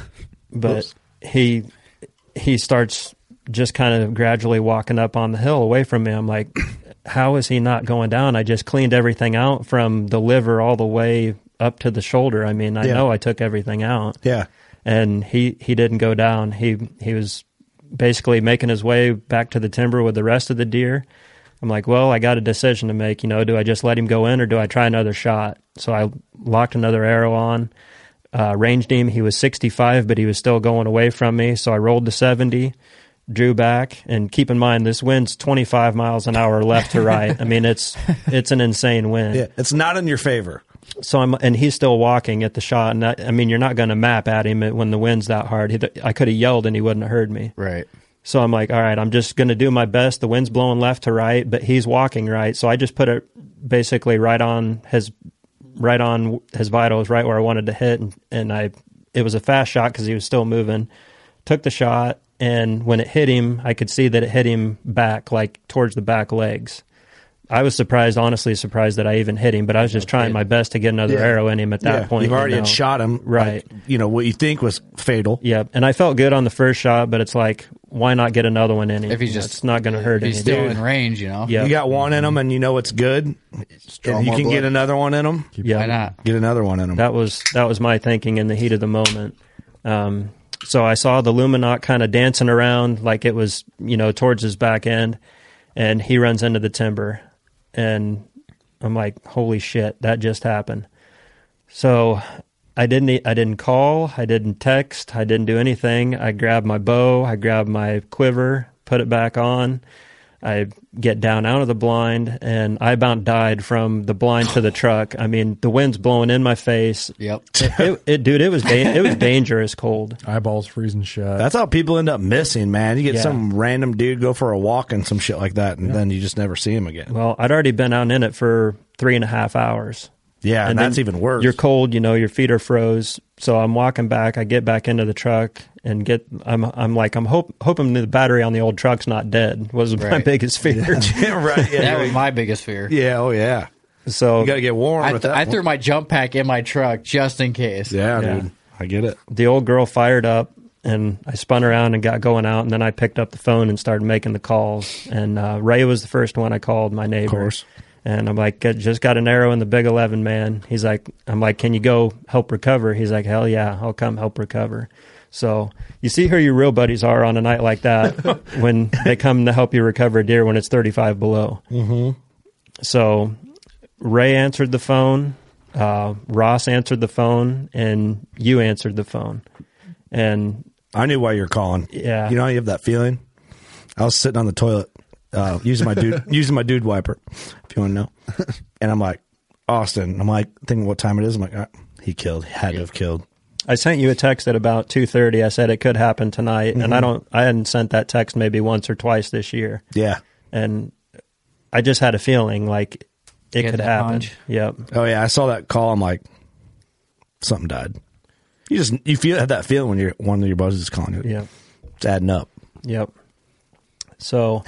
But Oops. he he starts just kind of gradually walking up on the hill away from me. I'm like, how is he not going down? I just cleaned everything out from the liver all the way up to the shoulder. I mean, I Yeah. know I took everything out. Yeah. And he, he didn't go down. He he was basically making his way back to the timber with the rest of the deer. I'm like, well, I got a decision to make. You know, do I just let him go in, or do I try another shot? So I locked another arrow on, uh, ranged him. He was sixty-five, but he was still going away from me. So I rolled to seventy, drew back, and keep in mind, this wind's twenty-five miles an hour left to right. I mean, it's it's an insane wind. Yeah. It's not in your favor. So I'm, and he's still walking at the shot. And I, I mean, you're not going to map at him when the wind's that hard. He, I could have yelled and he wouldn't have heard me. Right. So I'm like, all right, I'm just going to do my best. The wind's blowing left to right, but he's walking right. So I just put it basically right on his right on his vitals, right where I wanted to hit. And, and I, it was a fast shot because he was still moving. Took the shot, and when it hit him, I could see that it hit him back, like towards the back legs. I was surprised, honestly surprised that I even hit him, but I was just trying my best to get another Yeah. arrow in him at that Yeah, point. You've already you know. had shot him. Right. Like, you know, what you think was fatal. Yeah, and I felt good on the first shot, but it's like, why not get another one in him? If he's just- it's not going to hurt If he's anything. still in range, you know. Yeah. You got one in them and you know it's good. Draw And you more can blood. get another one in them. Yeah. Why not? Get another one in them. That was that was my thinking in the heat of the moment. Um, so I saw the Luminaut kind of dancing around like it was, you know, towards his back end, and he runs into the timber, and I'm like, holy shit, that just happened. So I didn't I didn't call, I didn't text, I didn't do anything. I grabbed my bow, I grabbed my quiver, put it back on. I get down out of the blind, and I about died from the blind to the truck. I mean, the wind's blowing in my face. Yep. It, it, it dude, it was da- it was dangerous cold. Eyeballs freezing shut. That's how people end up missing, man. You get Yeah. some random dude go for a walk and some shit like that, and then you just never see him again. Well, I'd already been out in it for three and a half hours. Yeah, and then that's even worse. You're cold, you know, your feet are froze. So I'm walking back. I get back into the truck and get. I'm. I'm like. I'm hope, hoping the battery on the old truck's not dead. Was my Right. biggest fear. Yeah, right. Yeah, That was my biggest fear. yeah. Oh, yeah. So You got to get warm I, with th- that. I threw my jump pack in my truck just in case. yeah, Yeah. dude. I get it. the old girl fired up, and I spun around and got going out. And then I picked up the phone and started making the calls. And uh, Ray was the first one I called, my neighbor. Of course. And I'm like, "Get- just got an arrow in the big eleven, man. He's like, I'm like, can you go help recover? He's like, hell yeah, I'll come help recover. So you see who your real buddies are on a night like that when they come to help you recover a deer when it's thirty-five below. Mm-hmm. So Ray answered the phone, uh, Ross answered the phone, and you answered the phone. And I knew why you're calling. Yeah. You know how you have that feeling? I was sitting on the toilet uh, using my dude using my dude wiper, if you want to know. And I'm like, Austin. I'm like thinking what time it is. I'm like, ah, he killed. He had to have killed. I sent you a text at about two thirty. I said it could happen tonight, and I don't. I hadn't sent that text maybe once or twice this year, Yeah. and I just had a feeling like it Get could that happen. hunch. Yep. Oh yeah. I saw that call. I'm like, something died. You just you feel have that feeling when you're one of your buddies is calling you. Yep. It's adding up. Yep. So,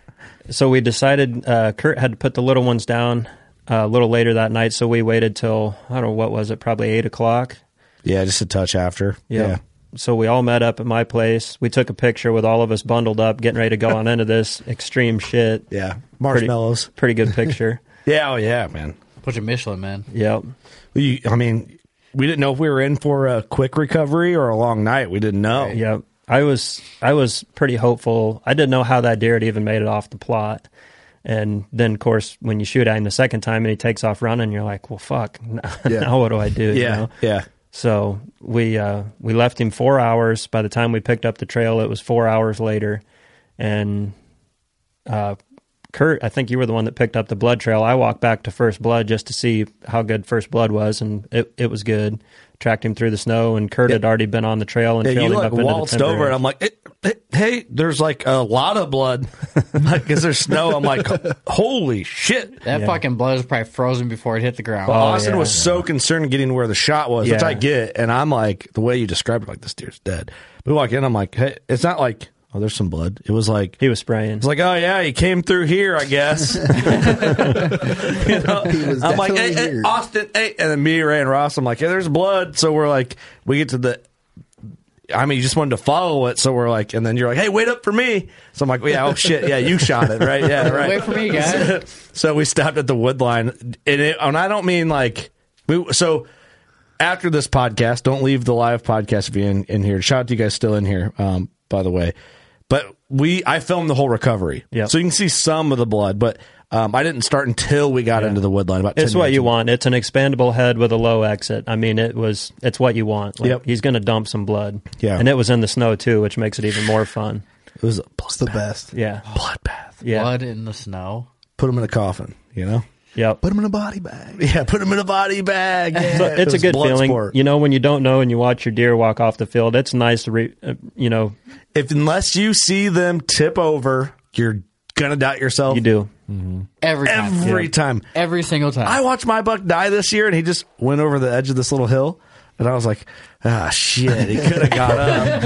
so we decided uh, Kurt had to put the little ones down uh, a little later that night. So we waited till I don't know what was it, probably eight o'clock. Yeah, just a touch after. Yep. Yeah. So we all met up at my place. We took a picture with all of us bundled up, getting ready to go on into this extreme shit. Yeah. Marshmallows. Pretty, pretty good picture. Yeah. Oh yeah, man. Bunch of Michelin, man. Yep. We, I mean, we didn't know if we were in for a quick recovery or a long night. We didn't know. Yep. I was I was pretty hopeful. I didn't know how that deer had even made it off the plot. And then, of course, when you shoot at him the second time and he takes off running, you're like, well, fuck. Yeah. Now what do I do? Yeah. You know? Yeah. So we uh, we left him four hours. By the time we picked up the trail, it was four hours later. And uh, Kurt, I think you were the one that picked up the blood trail. I walked back to First Blood just to see how good First Blood was, and it, it was good. Tracked him through the snow, and Kurt had already been on the trail and Yeah, trailed you him like up into the waltzed timber over, and ridge. I'm like, hey, hey, hey, there's like a lot of blood. Like, is there snow? I'm like, holy shit. That Yeah. fucking blood was probably frozen before it hit the ground. Oh, Austin yeah. was so concerned getting where the shot was, which Yeah. I get. And I'm like, the way you described it, like, this deer's dead. We walk in, I'm like, hey, it's not like, oh, there's some blood. It was like, He was spraying. it's like, oh, yeah, he came through here, I guess. You know? He was I'm like, hey, definitely hey, here. Austin, hey. And then me, Ray, and Ross, I'm like, hey, there's blood. So we're like, we get to the, I mean, you just wanted to follow it. So we're like, and then you're like, hey, wait up for me. So I'm like, well, yeah, oh, shit. Yeah, you shot it, right? Yeah, right. Wait for me, guys. So we stopped at the wood line. And, it, and I don't mean like, we, so after this podcast, don't leave the live podcast if you're in, in here. Shout out to you guys still in here, um, by the way. But we, I filmed the whole recovery. Yep. So you can see some of the blood, but um, I didn't start until we got into the wood line. About It's ten what minutes you in. want. It's an expandable head with a low exit. I mean, it was. It's what you want. Like, Yep. He's going to dump some blood. Yeah. And it was in the snow too, which makes it even more fun. It was a It's the best. Yeah. bloodbath. Yeah. Blood in the snow. Put him in a coffin, you know? Yep. Put them in a body bag. Yeah, put them in a body bag. Yeah. So it's It a was good blood feeling. sport. You know, when you don't know and you watch your deer walk off the field, it's nice to, re, uh, you know, If unless you see them tip over, you're gonna doubt yourself. you do. Every time. Every Yeah. time. Every single time. I watched my buck die this year, and he just went over the edge of this little hill, and I was like, ah, shit, he could have got up.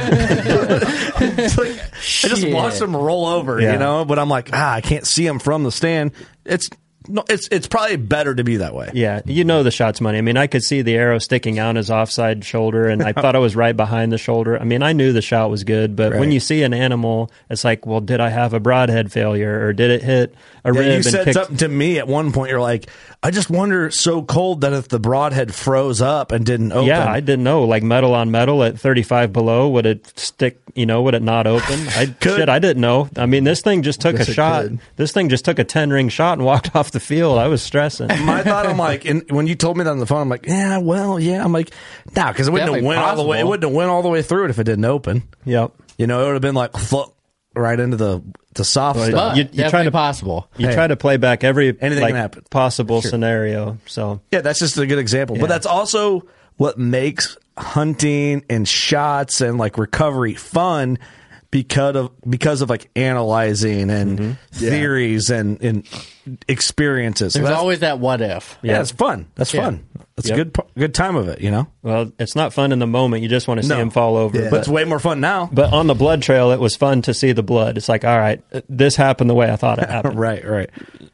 It's like, I just Shit. watched him roll over, Yeah. you know. But I'm like, ah, I can't see him from the stand. It's no, it's it's probably better to be that way. Yeah, you know the shot's money. I mean, I could see the arrow sticking out his offside shoulder, and I thought I was right behind the shoulder. I mean, I knew the shot was good, but when Right. you see an animal, it's like, well, did I have a broadhead failure, or did it hit a Yeah, rib you and said kicked? something to me at one point. You're like, I just wonder, so cold that if the broadhead froze up and didn't open. Yeah, I didn't know. Like metal on metal at thirty-five below, would it stick? You know, would it not open? I Could. shit, I didn't know. I mean, this thing just took Guess a it shot. could. This thing just took a ten ring shot and walked off the field. I was stressing. My thought, I'm like, and when you told me that on the phone, I'm like, yeah, well, yeah. I'm like, nah, because it wouldn't have Definitely went all the way. It possible. wouldn't have went all the way through it if it didn't open. Yep. You know, it would have been like flop right into the the soft But stuff. But You- you definitely try to- possible. You Hey. try to play back every Anything like, can happen. possible scenario. So Yeah, that's just a good example. But Yeah. that's also what makes hunting and shots and like recovery fun because of because of like analyzing and theories and, and experiences. So There's that's- always that what if. yeah, it's fun. That's Yeah. fun. It's Yep. a good p- good time of it, you know. well, it's not fun in the moment. You just want to see No. him fall over. But But, it's way more fun now. but on the blood trail, it was fun to see the blood. It's like, all right, this happened the way I thought it happened. right, right.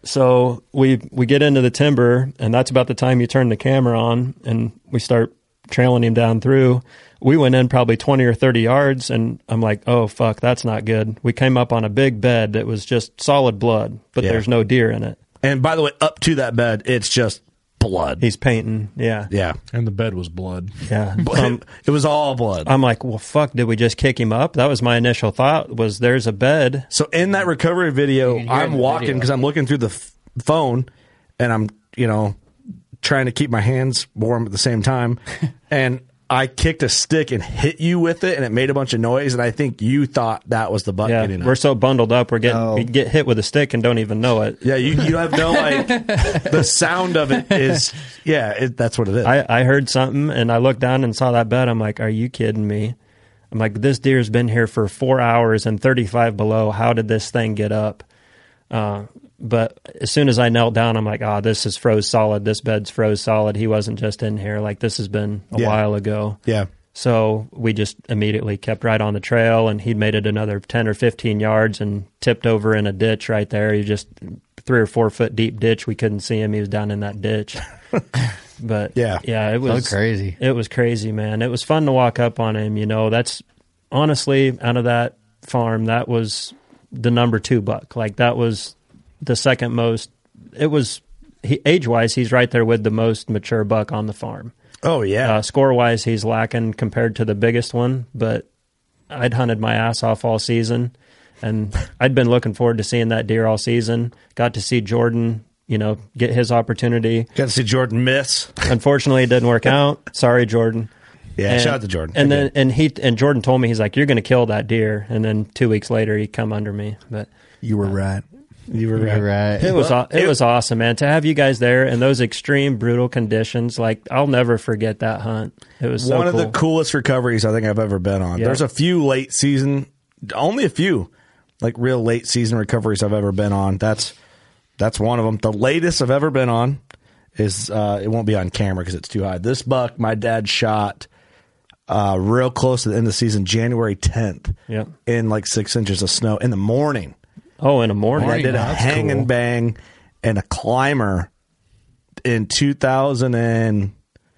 So we we get into the timber, and that's about the time you turn the camera on, and we start trailing him down through. We went in probably twenty or thirty yards, and I'm like, oh, fuck, that's not good. We came up on a big bed that was just solid blood, but Yeah. there's no deer in it. And by the way, up to that bed, it's just blood. He's painting. Yeah. Yeah. And the bed was blood. Yeah. But Um, it was all blood. I'm like, well, fuck, did we just kick him up? That was my initial thought, was there's a bed. So in that recovery video, You can hear it in I'm the walking video. because I'm looking through the f- phone and I'm, you know, trying to keep my hands warm at the same time. And I kicked a stick and hit you with it, and it made a bunch of noise. And I think you thought that was the butt Yeah, getting we're up. so bundled up, we're getting Oh. we get hit with a stick and don't even know it. Yeah, you, you have no like. The sound of it is, yeah, it, that's what it is. I, I heard something and I looked down and saw that bed. I'm like, are you kidding me? I'm like, this deer's been here for four hours and thirty-five below. How did this thing get up? Uh, but as soon as I knelt down, I'm like, oh, this is froze solid. This bed's froze solid. He wasn't just in here. Like, this has been a Yeah. while ago. yeah, So we just immediately kept right on the trail, and he'd made it another ten or fifteen yards and tipped over in a ditch right there. He just three or four foot deep ditch. We couldn't see him. He was down in that ditch. But Yeah. yeah, it was So crazy. It was crazy, man. It was fun to walk up on him. You know, that's honestly out of that farm, that was the number two buck. Like that was the second most. It was he, age wise, he's right there with the most mature buck on the farm. oh yeah, Uh, score wise, he's lacking compared to the biggest one, but I'd hunted my ass off all season, and I'd been looking forward to seeing that deer all season. Got to see Jordan, you know, get his opportunity. got to see Jordan miss. Unfortunately, it didn't work out. Sorry, Jordan. Yeah, And- shout out to Jordan. And then Again. and he and Jordan told me, he's like, you're going to kill that deer, and then two weeks later he come under me, but. You were right. you were right. You're right. It was Well, aw- it, it- was awesome, man. To have you guys there in those extreme, brutal conditions, like I'll never forget that hunt. It was so One of cool. the coolest recoveries I think I've ever been on. Yeah. There's a few late season, only a few, like real late season recoveries I've ever been on. That's that's one of them. The latest I've ever been on is uh, it won't be on camera because it's too high. This buck my dad shot uh, real close to the end of the season, January tenth, Yeah. in like six inches of snow in the morning. Oh, in the morning. And I did a That's hang cool. and bang and a climber in two thousand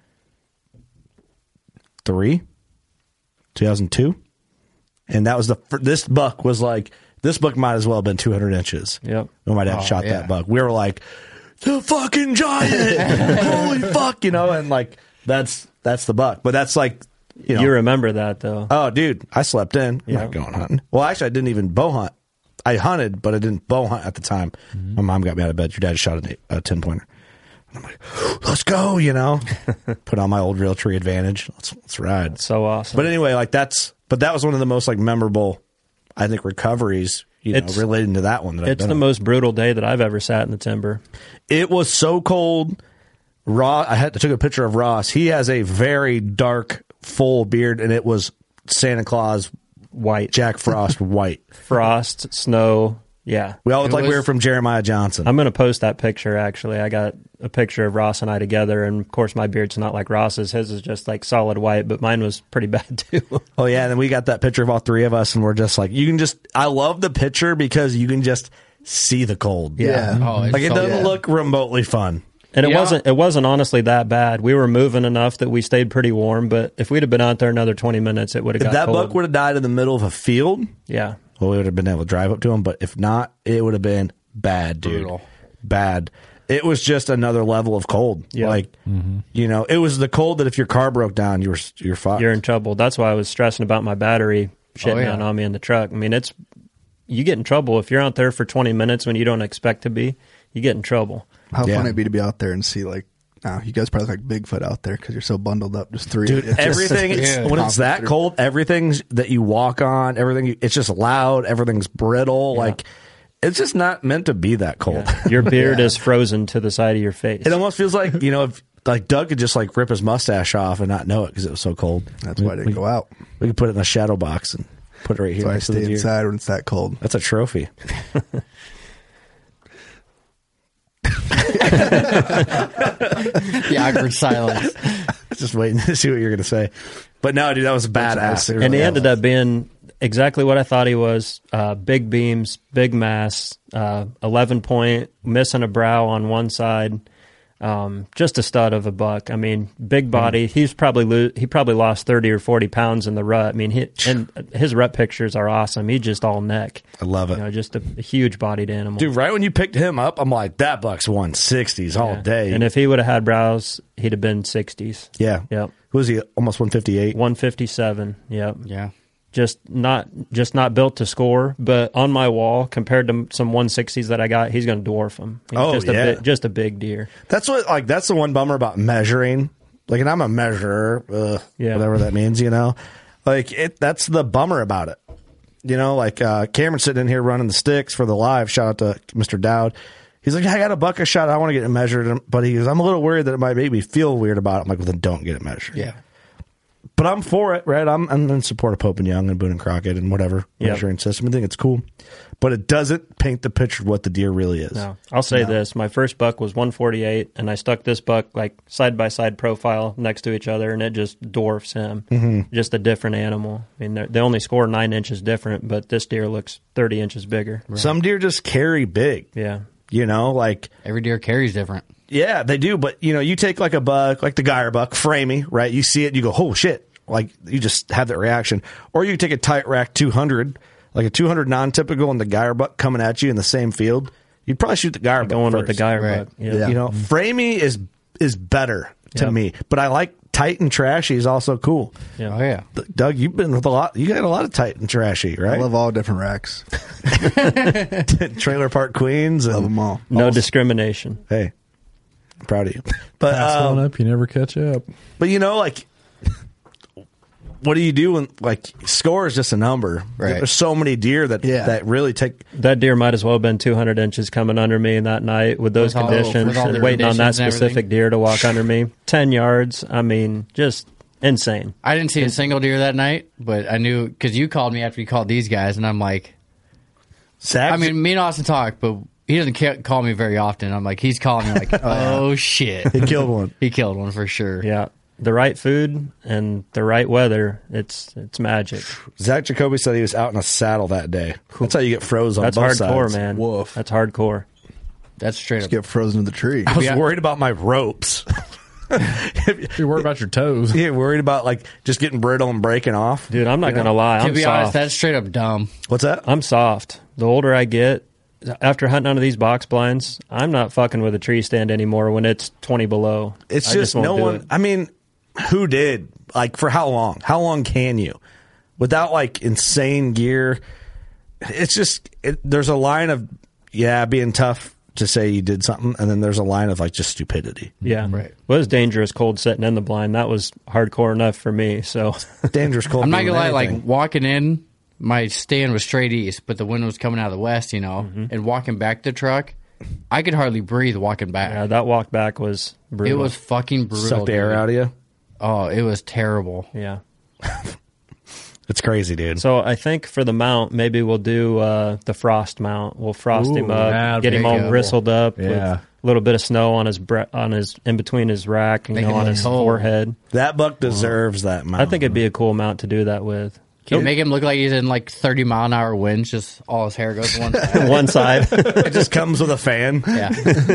three, two thousand two. And that was the, fir- this buck was like, this buck might as well have been two hundred inches. Yep. When my dad Oh, shot yeah. that buck. We were like, the fucking giant. Holy fuck, you know, and like, that's, that's the buck. But that's like, you know. You remember that though? Oh, dude, I slept in. I'm Yeah. not going hunting. Well, actually, I didn't even bow hunt. I hunted, but I didn't bow hunt at the time. My mom got me out of bed. Your dad shot a, a ten pointer. And I'm like, let's go, you know. Put on my old Realtree Advantage. Let's let's ride. So awesome. But anyway, like that's but that was one of the most like memorable, I think, recoveries you know, It's- relating to that one. That I've It's been the on. most brutal day that I've ever sat in the timber. It was so cold. Ross, I had to took a picture of Ross. He has a very dark, full beard, and it was Santa Claus White. Jack Frost white. Frost, snow. Yeah. We all looked It like we was- were from Jeremiah Johnson. I'm going to post that picture, actually. I got a picture of Ross and I together, and of course my beard's not like Ross's. His is just like solid white, but mine was pretty bad too. Oh yeah, and then we got that picture of all three of us, and we're just like, you can just. I love the picture because you can just see the cold. Yeah. Oh, it's like it so- doesn't yeah. look remotely fun. And it Yeah. wasn't it wasn't honestly that bad. We were moving enough that we stayed pretty warm, but if we'd have been out there another twenty minutes, it would have If got that cold. buck would have died in the middle of a field, Yeah. well, we would have been able to drive up to him. But if not, it would have been bad, dude. Brutal. Bad. It was just another level of cold. Yeah. Like, you know, it was the cold that if your car broke down, you were you're fucked. You're in trouble. That's why I was stressing about my battery shitting Oh, yeah. down on me in the truck. I mean, it's you get in trouble if you're out there for twenty minutes when you don't expect to be. You get in trouble. How Yeah. fun it'd be to be out there and see like, oh, you guys probably look like Bigfoot out there because you're so bundled up. Just three. Dude, of you. everything Just- Yeah. when it's that cold, everything that you walk on, everything you- it's just loud, everything's brittle. Like it's just not meant to be that cold. Yeah. Your beard Yeah. is frozen to the side of your face. It almost feels like, you know, if like Doug could just like rip his mustache off and not know it because it was so cold. That's why I didn't we, go out. We could put it in a shadow box and put it right here So I next to the stay deer. inside when it's that cold. That's a trophy. The awkward silence. Just waiting to see what you're going to say. But no, dude, that was badass. It and really he was. ended up being exactly what I thought he was. Uh, big beams, big mass, uh, eleven point, missing a brow on one side. Um, just a stud of a buck. I mean, big body. He's probably lo- he probably lost thirty or forty pounds in the rut. I mean, he, and his rut pictures are awesome. He's just all neck. I love it. You know, just a, a huge bodied animal. Dude, right when you picked him up, I'm like, that buck's one sixties all Yeah. day. And if he would have had brows, he'd have been sixties. yeah. Yep. Who was he? Almost one fifty-eight. one fifty-seven. Yep. Yeah. Just not just not built to score, but on my wall compared to some one sixties that I got, he's going to dwarf him. He's Oh, just yeah. a big, just a big deer. That's what, like, that's the one bummer about measuring. Like, and I'm a measurer, ugh, Yeah. whatever that means, you know? Like, it. That's the bummer about it. You know, like, uh, Cameron's sitting in here running the sticks for the live. Shout out to Mister Dowd. He's like, I got a buck a shot. I want to get it measured. But he goes, I'm a little worried that it might make me feel weird about it. I'm like, well, then don't get it measured. Yeah. But I'm for it, right? I'm, I'm in support of Pope and Young and Boone and Crockett and whatever Yep. measuring system. I think it's cool. But it doesn't paint the picture of what the deer really is. No, I'll say this: my first buck was one forty-eight, and I stuck this buck like side by side profile next to each other, and it just dwarfs him. Mm-hmm. Just a different animal. I mean, they're- they only score nine inches different, but this deer looks thirty inches bigger. Some deer just carry big. Yeah, You know, like, Every deer carries different. yeah, they do. But, you know, you take like a buck, like the Geyer buck, framey, right? You see it, you go, oh, shit. Like, you just have that reaction. Or you take a tight rack two hundred, like a two hundred non-typical, and the Geyer buck coming at you in the same field. You'd probably shoot the Geyer buck going with first. the Geyer Right. buck. Yeah. Yeah. You know, framey is is better to Yep. me. But I like tight and trashy is also cool. Yeah. Oh, yeah. Doug, you've been with a lot. You got a lot of tight and trashy, I right? love all different racks. Trailer Park Queens and Love them all. No discrimination. Hey, I'm proud of you. But Pass um, one up, you never catch up. but you know, like, what do you do when like score is just a number? Right. There's so many deer that Yeah. that really take. That deer might as well have been two hundred inches coming under me that night with those With all- conditions, with all the waiting on that conditions and specific everything. deer to walk under me. ten yards. I mean, just insane. I didn't see a single deer that night, but I knew because you called me after you called these guys, and I'm like, Zach, I mean, me and Austin talk, but he doesn't ca- call me very often. I'm like, he's calling me like, oh shit, he killed one. he killed one for sure. Yeah. The right food and the right weather, it's it's magic. Zach Jacoby said he was out in a saddle that day. That's how you get froze on That's both hardcore, sides. man. Woof. That's hardcore. That's straight Just up. get frozen in the tree. I was Yeah. worried about my ropes. You're worried about your toes. Yeah, worried about like just getting brittle and breaking off. Dude, I'm not You know? gonna lie. To I'm be soft. honest, that's straight up dumb. What's that? I'm soft. The older I get, after hunting under these box blinds, I'm not fucking with a tree stand anymore when it's twenty below. It's I just, won't no do one. it. I mean, who did? Like for how long? How long can you? Without like insane gear, it's just it, there's a line of yeah being tough to say you did something, and then there's a line of like just stupidity. Yeah. Right. Well, it was dangerous cold sitting in the blind. That was hardcore enough for me. So Dangerous cold. I'm not doing gonna lie, anything. like walking in, my stand was straight east, but the wind was coming out of the west, you know. Mm-hmm. And walking back the truck, I could hardly breathe walking back. Yeah, that walk back was brutal. It was fucking brutal. Sucked the air dude. out of you. Oh, it was terrible. Yeah. It's crazy, dude. So I think for the mount, maybe we'll do uh, the frost mount. We'll frost Ooh, him up, that'd get him be all cool. bristled up Yeah. with a little bit of snow on his bre- on his in between his rack, you Make know, him on look his cold. forehead. That buck deserves that mount. I think it'd be a cool mount to do that with. Can you make him look like he's in like thirty mile an hour winds? Just all his hair goes to one side. One side. It just comes with a fan. Yeah.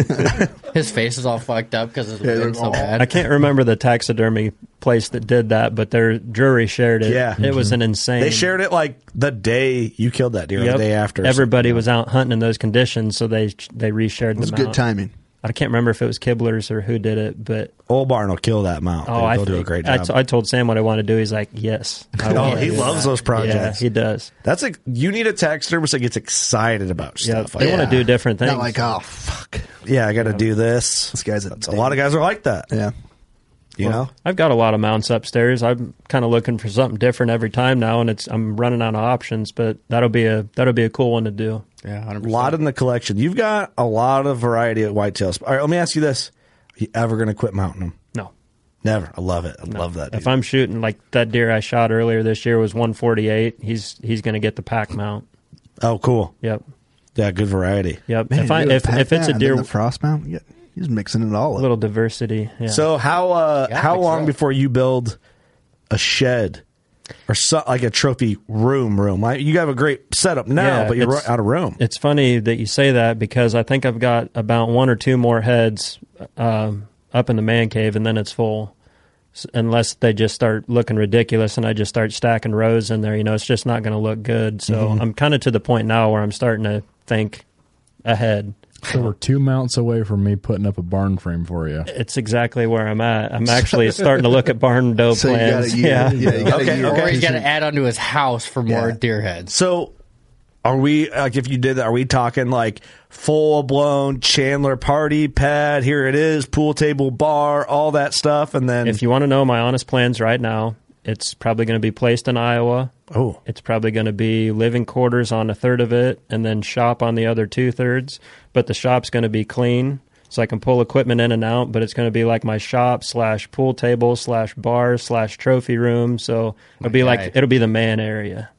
His face is all fucked up because it's Yeah, wind so oh. bad. I can't remember the taxidermy place that did that, but their jury shared it. Yeah. It was an insane. They shared it like the day you killed that deer, or Yep. the day after. Everybody was out hunting in those conditions, so they they reshared It was the good mount. timing. I can't remember if it was Kibblers or who did it, but Old Barn will kill that mount. oh, They'll I do a think- great I job. t- I told Sam what I want to do. He's like, yes. I oh, want he to do loves that. those Yeah, projects. he does. That's a you need a taxidermist that gets excited about Yeah, stuff. they Like, want to do different things. Not like, oh, fuck. yeah, I got to do this. This guy's a That's- a lot of guys are like that. Yeah. You know, I've got a lot of mounts upstairs. I'm kind of looking for something different every time now, and it's I'm running out of options. But that'll be a that'll be a cool one to do. Yeah, one hundred a percent. lot in the collection. You've got a lot of variety of whitetails. All right, let me ask you this: Are you ever going to quit mounting them? No, Never. I love it. I love that. if dude. I'm shooting like that deer I shot earlier this year was one forty-eight, he's he's going to get the pack mount. Oh, cool. Yep, Yeah, good variety. yep. Man, if I you do a if pack if it's that a and deer, then the frost mount, yeah, he's mixing it all a up. little diversity. Yeah. So how uh, Yeah, how fix it long up. before you build a shed or so, like a trophy room? Room. Like, you have a great setup now, Yeah, but you're it's- out of room. It's funny that you say that because I think I've got about one or two more heads um, up in the man cave, and then it's full. S- Unless they just start looking ridiculous, and I just start stacking rows in there, you know, it's just not going to look good. So I'm kind of to the point now where I'm starting to think ahead. So we're two mounts away from me putting up a barn frame for you. It's exactly where I'm at. I'm actually starting to look at barn dough So you got plans. a year. Yeah. Yeah, you got Okay, a year. okay. Or he's got to add onto his house for more Yeah. deer heads. So, are we like if you did that? Are we talking like full blown Chandler party pad? Here it is, pool table, bar, all that stuff, and then If you want to know my honest plans right now, it's probably going to be placed in Iowa. oh, It's probably going to be living quarters on a third of it and then shop on the other two thirds. But the shop's going to be clean, so I can pull equipment in and out. But it's going to be like my shop slash pool table slash bar slash trophy room. So it'll be guy. like it'll be the man area.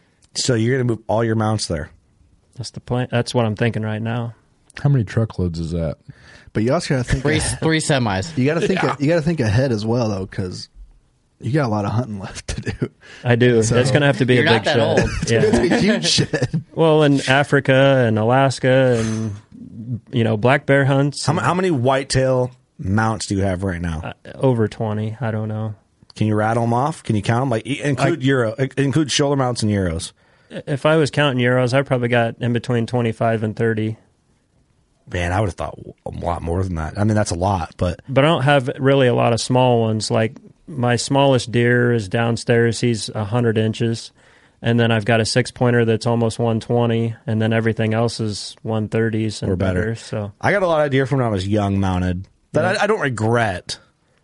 so you're gonna move all your mounts there? That's the plan. That's what I'm thinking right now. How many truckloads is that? But you also got to think. Three, three semis. You got to think. You got to think ahead as well, though, because you got a lot of hunting left to do. I do. So- it's going to have to be You're a not big that shed. old. Yeah. It's a huge shed. Well, in Africa and Alaska and you know black bear hunts, How, m- how many whitetail mounts do you have right now? uh, over twenty. I don't know. Can you rattle them off? Can you count them? Like e- include euro, include shoulder mounts and euros. If I was counting euros, I probably got in between twenty-five and thirty. Man, I would have thought a lot more than that. I mean, that's a lot, but But I don't have really a lot of small ones. Like my smallest deer is downstairs. He's one hundred inches. And then I've got a six pointer that's almost one twenty. And then everything else is one thirties and Or better. better. So I got a lot of deer from when I was young mounted that I, I don't regret.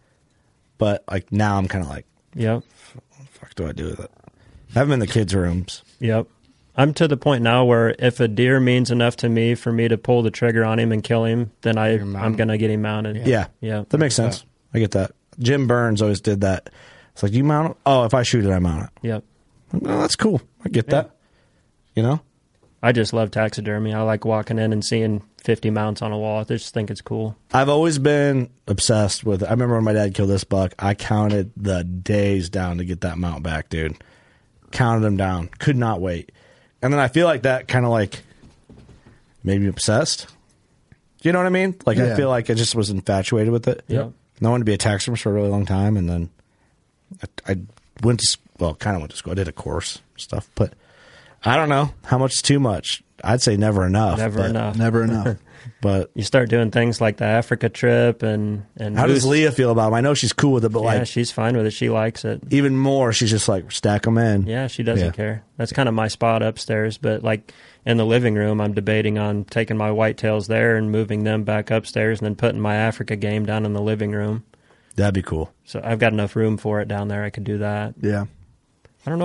But like now, I'm kind of like, Yep. what the fuck do I do with it? I have them in the kids' rooms. Yep. I'm to the point now where if a deer means enough to me for me to pull the trigger on him and kill him, then I, You're mounted. I'm going to get him mounted. Yeah, Yeah. that makes sense. I get that. Jim Burns always did that. It's like, you mount it? Oh, if I shoot it, I mount it. Yep. Oh, that's cool. I get that. You know? I just love taxidermy. I like walking in and seeing fifty mounts on a wall. I just think it's cool. I've always been obsessed with it. I remember when my dad killed this buck, I counted the days down to get that mount back, dude. Counted them down. Could not wait. And then I feel like that kind of like made me obsessed. Do you know what I mean? Like, I Yeah. feel like I just was infatuated with it. Yep. I wanted to be a taxidermist for a really long time, and then I, I went to, s- well, kind of went to school. I did a course stuff, but I don't know how much is too much. I'd say never enough. Never but, enough. Never enough. But You start doing things like the Africa trip and and how does moose- Leah feel about them? I know she's cool with it, but Yeah, like she's fine with it. She likes it. even more, she's just like, stack them in. Yeah, she doesn't Yeah. care. That's kind of my spot upstairs. But like in the living room, I'm debating on taking my whitetails there and moving them back upstairs, and then putting my Africa game down in the living room. That'd be cool. So I've got enough room for it down there. I could do that. Yeah. I don't know.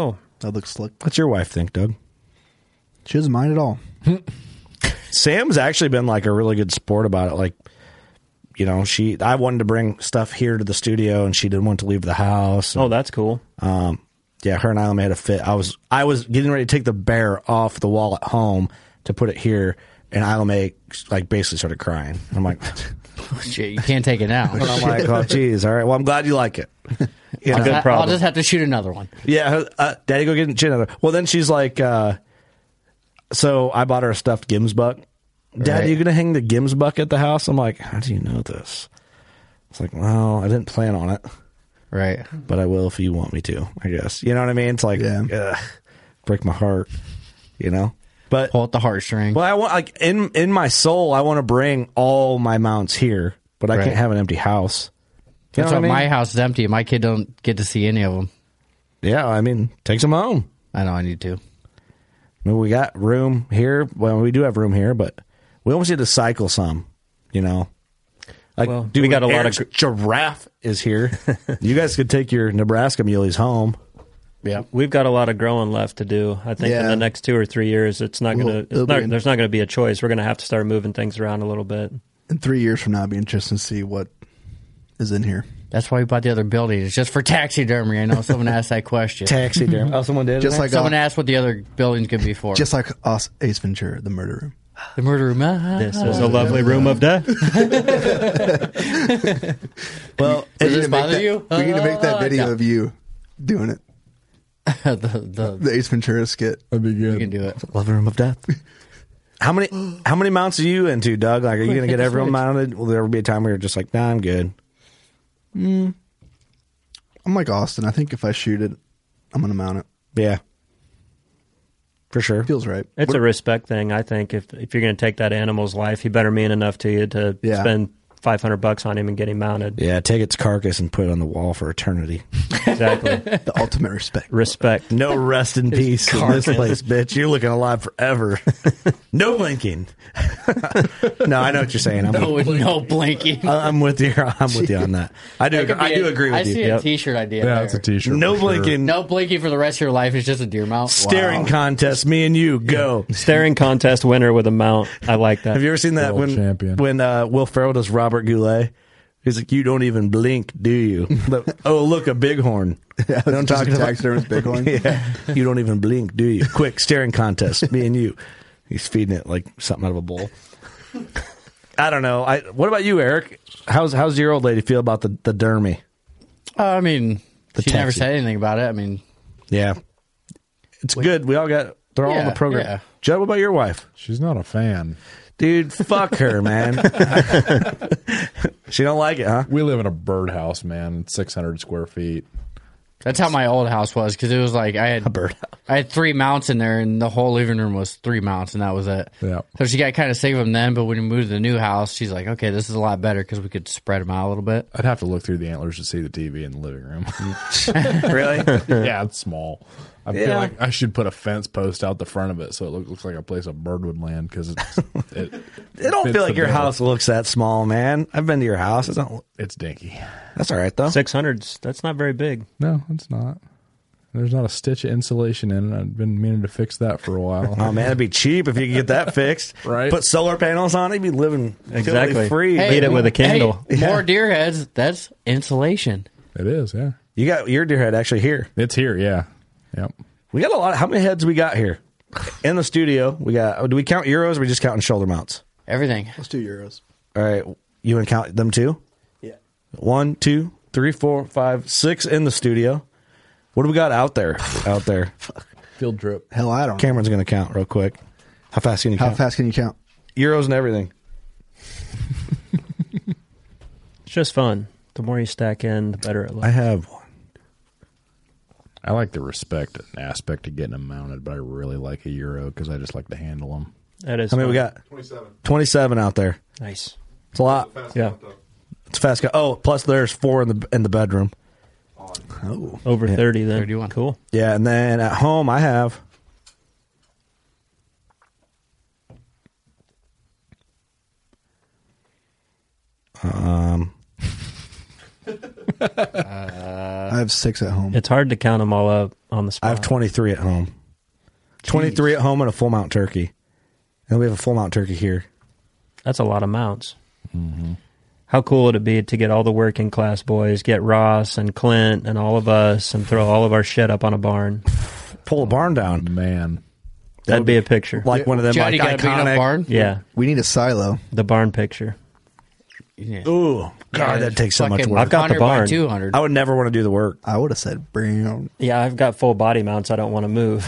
That looks slick. What's your wife think, Doug? She doesn't mind at all. Sam's actually been like a really good sport about it. Like, you know, she I wanted to bring stuff here to the studio, and she didn't want to leave the house. And, Oh, that's cool. um, yeah, her and Isla made a fit. I was I was getting ready to take the bear off the wall at home to put it here, and Isla May like basically started crying. I'm like, Shit, you can't take it now. and I'm like, oh, geez, all right. Well, I'm glad you like it. You I'll, know? just, problem. I'll just have to shoot another one. Yeah, uh, Daddy, go get another. Well, then she's like, uh, so I bought her a stuffed Gims buck. Dad, Right. you gonna hang the Gims buck at the house? I'm like, how do you know this? It's like, well, I didn't plan on it, Right. but I will if you want me to. I guess you know what I mean. It's like, Yeah. ugh, break my heart, you know. But Pull at the heartstring. well, I want like in in my soul, I want to bring all my mounts here, but I Right. can't have an empty house. You That's know why what I mean? my house is empty. My kid don't get to see any of them. Yeah, I mean, take some home. I know I need to. I mean, we got room here. Well, we do have room here, but we almost need to cycle some, you know. Like, Well, dude, we got a lot of Eric's gr- giraffe is here. You guys could take your Nebraska muleys home. Yeah. We've got a lot of growing left to do. I think in Yeah. the next two or three years, it's not Well, going to. it'll be Not, in- there's not going to be a choice. We're going to have to start moving things around a little bit. In three years from now, it'd be interesting to see what is in here. That's why we bought the other building. It's just for taxidermy. I know someone asked that question. Taxidermy. Oh, someone did? Just like Someone uh, asked what the other buildings could be for. just like us, Ace Ventura, the murder room. the murder room. Ah, This is a lovely room of death. Well, Does We need this to make bother that- you? We need to make that Uh, video no. of you doing it. the, the, The Ace Ventura skit. That'd be you good. can do it. Love room of death. How many how many mounts are you into, Doug? Like, are you going to hit get the everyone switch. mounted? Will there ever be a time where you're just like, nah, I'm good? I'm like Austin. I think if I shoot it, I'm going to mount it. Yeah. For sure. Feels right. It's What- a respect thing. I think if if you're going to take that animal's life, he better mean enough to you to Yeah. spend five hundred bucks on him and get him mounted. Yeah, take its carcass and put it on the wall for eternity. Exactly. the ultimate respect. Respect. No rest in peace in this place, bitch. You're looking alive forever. No blinking. No, I know what you're saying. I'm, No, no blinking. I'm with you. I'm with you on that. I do. That could I be do a- agree with I you. see a Yep. T-shirt idea. Yeah, there. it's a T-shirt. No for sure. blinking. No blinking for the rest of your life. It's just a deer mount. Staring Wow. contest. Me and you go. Staring contest winner with a mount. I like that. Have you ever seen that World when champion. when uh, Will Ferrell does Robert Goulet? He's like, you don't even blink, do you? The- oh, look, a bighorn. Yeah, You know what I'm just talking a about? taxidermist bighorn. Yeah, you don't even blink, do you? Quick staring contest, me and you. He's feeding it like something out of a bowl. I don't know. I. What about you, Eric? How's how's your old lady feel about the the dermy? Uh, I mean, The she never taxi. said anything about it. I mean, Yeah, it's good. We all got. They're all on Yeah, the program. yeah. Judd, what about your wife? She's not a fan. Dude, fuck her, man. She don't like it, huh? We live in a birdhouse, man. six hundred square feet. that's how my old house was because it was like I had A bird. I had three mounts in there, and the whole living room was three mounts, and that was it. Yeah. So she got kind of sick of them then, but when we moved to the new house, she's like, "Okay, this is a lot better because we could spread them out a little bit." I'd have to look through the antlers to see the T V in the living room. Really? Yeah, it's small. I feel Yeah. like I should put a fence post out the front of it so it look, looks like a place a bird would land because it's it, It don't fits feel like the your bill. house looks that small, man. I've been to your house. It don't, It's dinky. that's all right, though. Six hundreds. That's not very big. No, it's not. There's not a stitch of insulation in it. I've been meaning to fix that for a while. Oh, man, it'd be cheap if you could get that fixed. Right. Put solar panels on it, you'd be living Exactly. totally free. Hey, Beat it with a candle. Hey, more deer heads. That's insulation. It is, yeah. You got your deer head actually here. It's here, yeah. Yep. We got a lot. How many heads we got here? In the studio, we got, do we count euros or are we just counting shoulder mounts? Everything. Let's do euros. All right. You want to count them too? Yeah. One, two, three, four, five, six in the studio. What do we got out there? Out there. Field trip. Hell, I don't know. Cameron's going to count real quick. How fast can you How count? fast can you count? Euros and everything. It's just fun. The more you stack in, the better it looks. I have one. I like the respect aspect of getting them mounted, but I really like a Euro because I just like to handle them. That is. How many we fun. got? twenty-seven. twenty-seven out there. Nice. It's a lot. Yeah. It's a fast count. Oh, plus there's four in the in the bedroom. Oh, Over thirty then. thirty-one. Cool. Yeah, and then at home I have um I have six at home. It's hard to count them all up on the spot. I have twenty-three at home. twenty-three at home and a full mount turkey. And we have a full mount turkey here. That's a lot of mounts. Mm-hmm. How cool would it be to get all the working class boys, get Ross and Clint and all of us, and throw all of our shit up on a barn? Pull a barn down. Man. That'd be a picture. Like one of them Johnny like got a big enough iconic. barn? Yeah, We need a silo. the barn picture. Yeah. Ooh, God, Yeah, that takes so much fucking work. I've got the one hundred by barn. two hundred. I would never want to do the work. I would have said, bring. Yeah, I've got full body mounts. I don't want to move.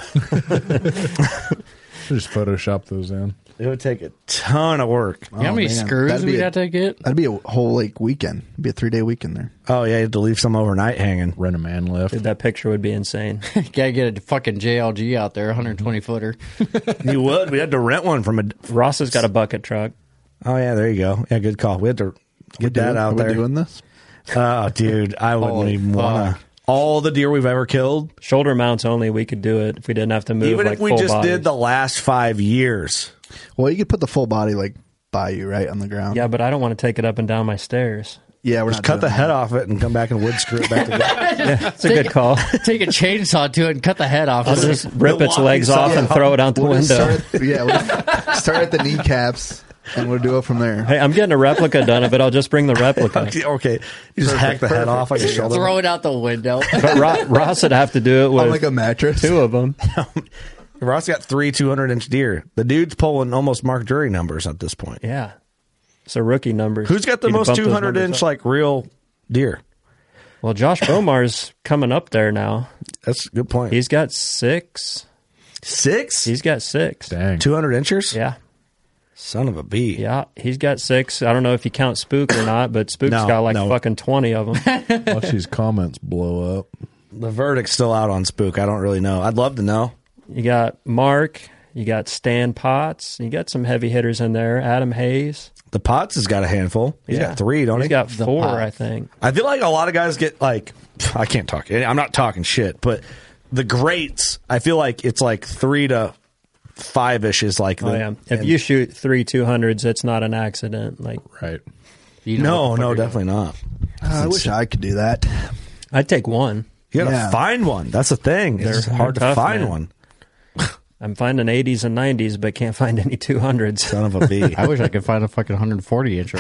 Just Photoshop those in. It would take a ton of work. You know how many man. screws That'd be we'd a- have to get? That'd be a whole like weekend. It'd be a three day weekend there. Oh, yeah, you have to leave some overnight hanging. Rent a man lift. Dude, that picture would be insane. Gotta get a fucking J L G out there, one hundred twenty footer. You would. We had to rent one from a. Ross has got a bucket truck. Oh, yeah, there you go. Yeah, good call. We had to get that Doing- out are we there. doing this? Oh, dude, I wouldn't Holy even want fuck. to. All the deer we've ever killed, Shoulder mounts only, we could do it if we didn't have to move even like if we full just bodies. did the last five years. Well, you could put the full body like by you, right on the ground. Yeah, but I don't want to take it up and down my stairs. yeah. We're Just not cut doing the that. head off it and come back and wood screw it back together. That's a good call. Take a chainsaw to it and cut the head off. I'll just rip its walking legs off saw. and throw it out the We'll just window. Start, yeah, we'll start at the kneecaps and we'll do it from there. Hey, I'm getting a replica done of it. I'll just bring the replica. Okay, okay. You just hack the head off like a shoulder. Throw it out the window. But Ro- Ross would have to do it On with like a mattress. two of them. Ross got three two hundred inch deer. The dude's pulling almost Mark Drury numbers at this point. Yeah. So rookie numbers. Who's got the You can most bump those two hundred numbers inch up. like real deer? Well, Josh Bomar's coming up there now. That's a good point. He's got six. six? He's got six. Dang. two hundred inchers? Yeah. Son of a bee. Yeah. He's got six. I don't know if you count Spook or not, but Spook's No, got like no. fucking twenty of them. Watch these comments blow up. The verdict's still out on Spook. I don't really know. I'd love to know. You got Mark. You got Stan Potts. You got some heavy hitters in there. Adam Hayes. The Potts has got a handful. He's Yeah. got three, don't He's he? got The four, Potts. I think. I feel like a lot of guys get like, I can't talk. I'm not talking shit, but the greats, I feel like it's like three to five ish is like. Oh the, yeah. If and- you shoot three two hundreds, it's not an accident. Like Right. You know no, what the no, fuck you're definitely not. Uh, I wish I could do that. I'd take one. You gotta Yeah. find one. That's the thing. They're- It's hard to they're tough, find man. one. I'm finding eighties and nineties, but can't find any two hundreds. Son of a bee. I wish I could find a fucking one hundred forty incher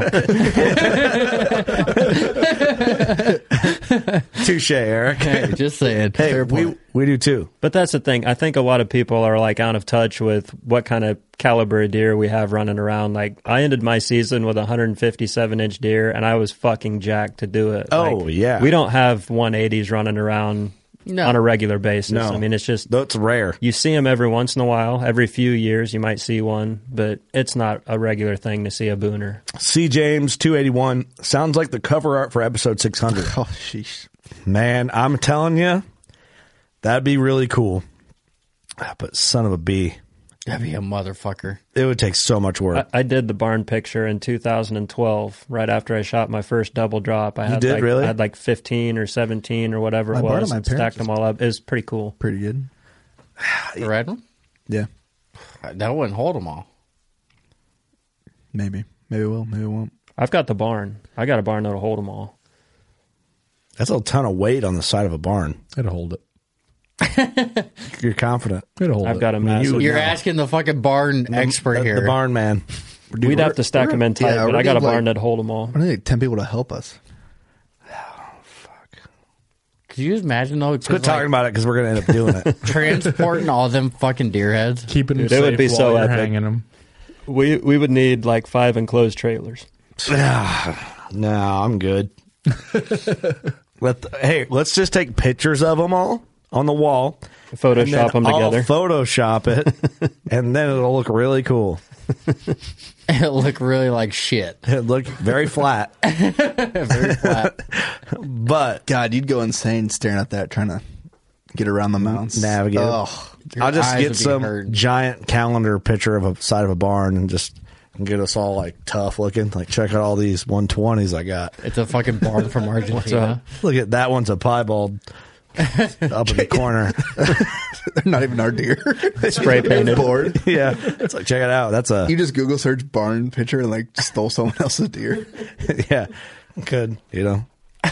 right now. Touche, Eric. Hey, just saying. Hey, Fair we point. we do too. But that's the thing. I think a lot of people are like out of touch with what kind of caliber of deer we have running around. Like I ended my season with a one fifty-seven inch deer, and I was fucking jacked to do it. Oh, Like, yeah. we don't have one eighties running around No. on a regular basis. No. I mean, it's just That's rare. you see them every once in a while. Every few years, you might see one, but it's not a regular thing to see a booner. C. James two eighty-one sounds like the cover art for episode six hundred. Oh, sheesh. Man, I'm telling you, that'd be really cool. Ah, But son of a bee, That'd be a motherfucker. it would take so much work. I, I did the barn picture in two thousand twelve, right after I shot my first double drop. I had did, like, really? I had like fifteen or seventeen or whatever I it bought it was. at my And stacked parents' them all up. It was pretty cool. Pretty good. The red one? Yeah. That wouldn't hold them all. Maybe. Maybe it will. Maybe it won't. I've got the barn. I got a barn that'll hold them all. That's a ton of weight on the side of a barn. It'll hold it. You're confident. It'll hold I've it. got a massive. You're asking the fucking barn expert the, here. The barn man. Dude, We'd we're- have to stack we're- them in tight, yeah, but we're I got a gonna, barn like- that'd hold them all. I need ten people to help us. Could you just imagine though? Quit talking about it because we're going to end up doing it. transporting all them fucking deer heads. Keeping them Dude, it would safe be while so you're epic. hanging them. We we would need like five enclosed trailers. No, I'm good. Let the, hey, let's just take pictures of them all on the wall. Photoshop them I'll together. Photoshop it, and then it'll look really cool. It'll look really like shit. It'll look very flat, Very flat. but God, you'd go insane staring at that, trying to get around the mountains. navigate. it. Oh, I'll just eyes get would be some hurting. giant calendar picture of a side of a barn and just get us all like tough looking. Like check out all these one twenties I got. It's a fucking barn from Argentina. Look at that one's a piebald up in the corner. they're not even our deer. Spray painted. Bored. Yeah, it's like check it out. That's a You just Google search barn picture and like stole someone else's deer. yeah, good. You know,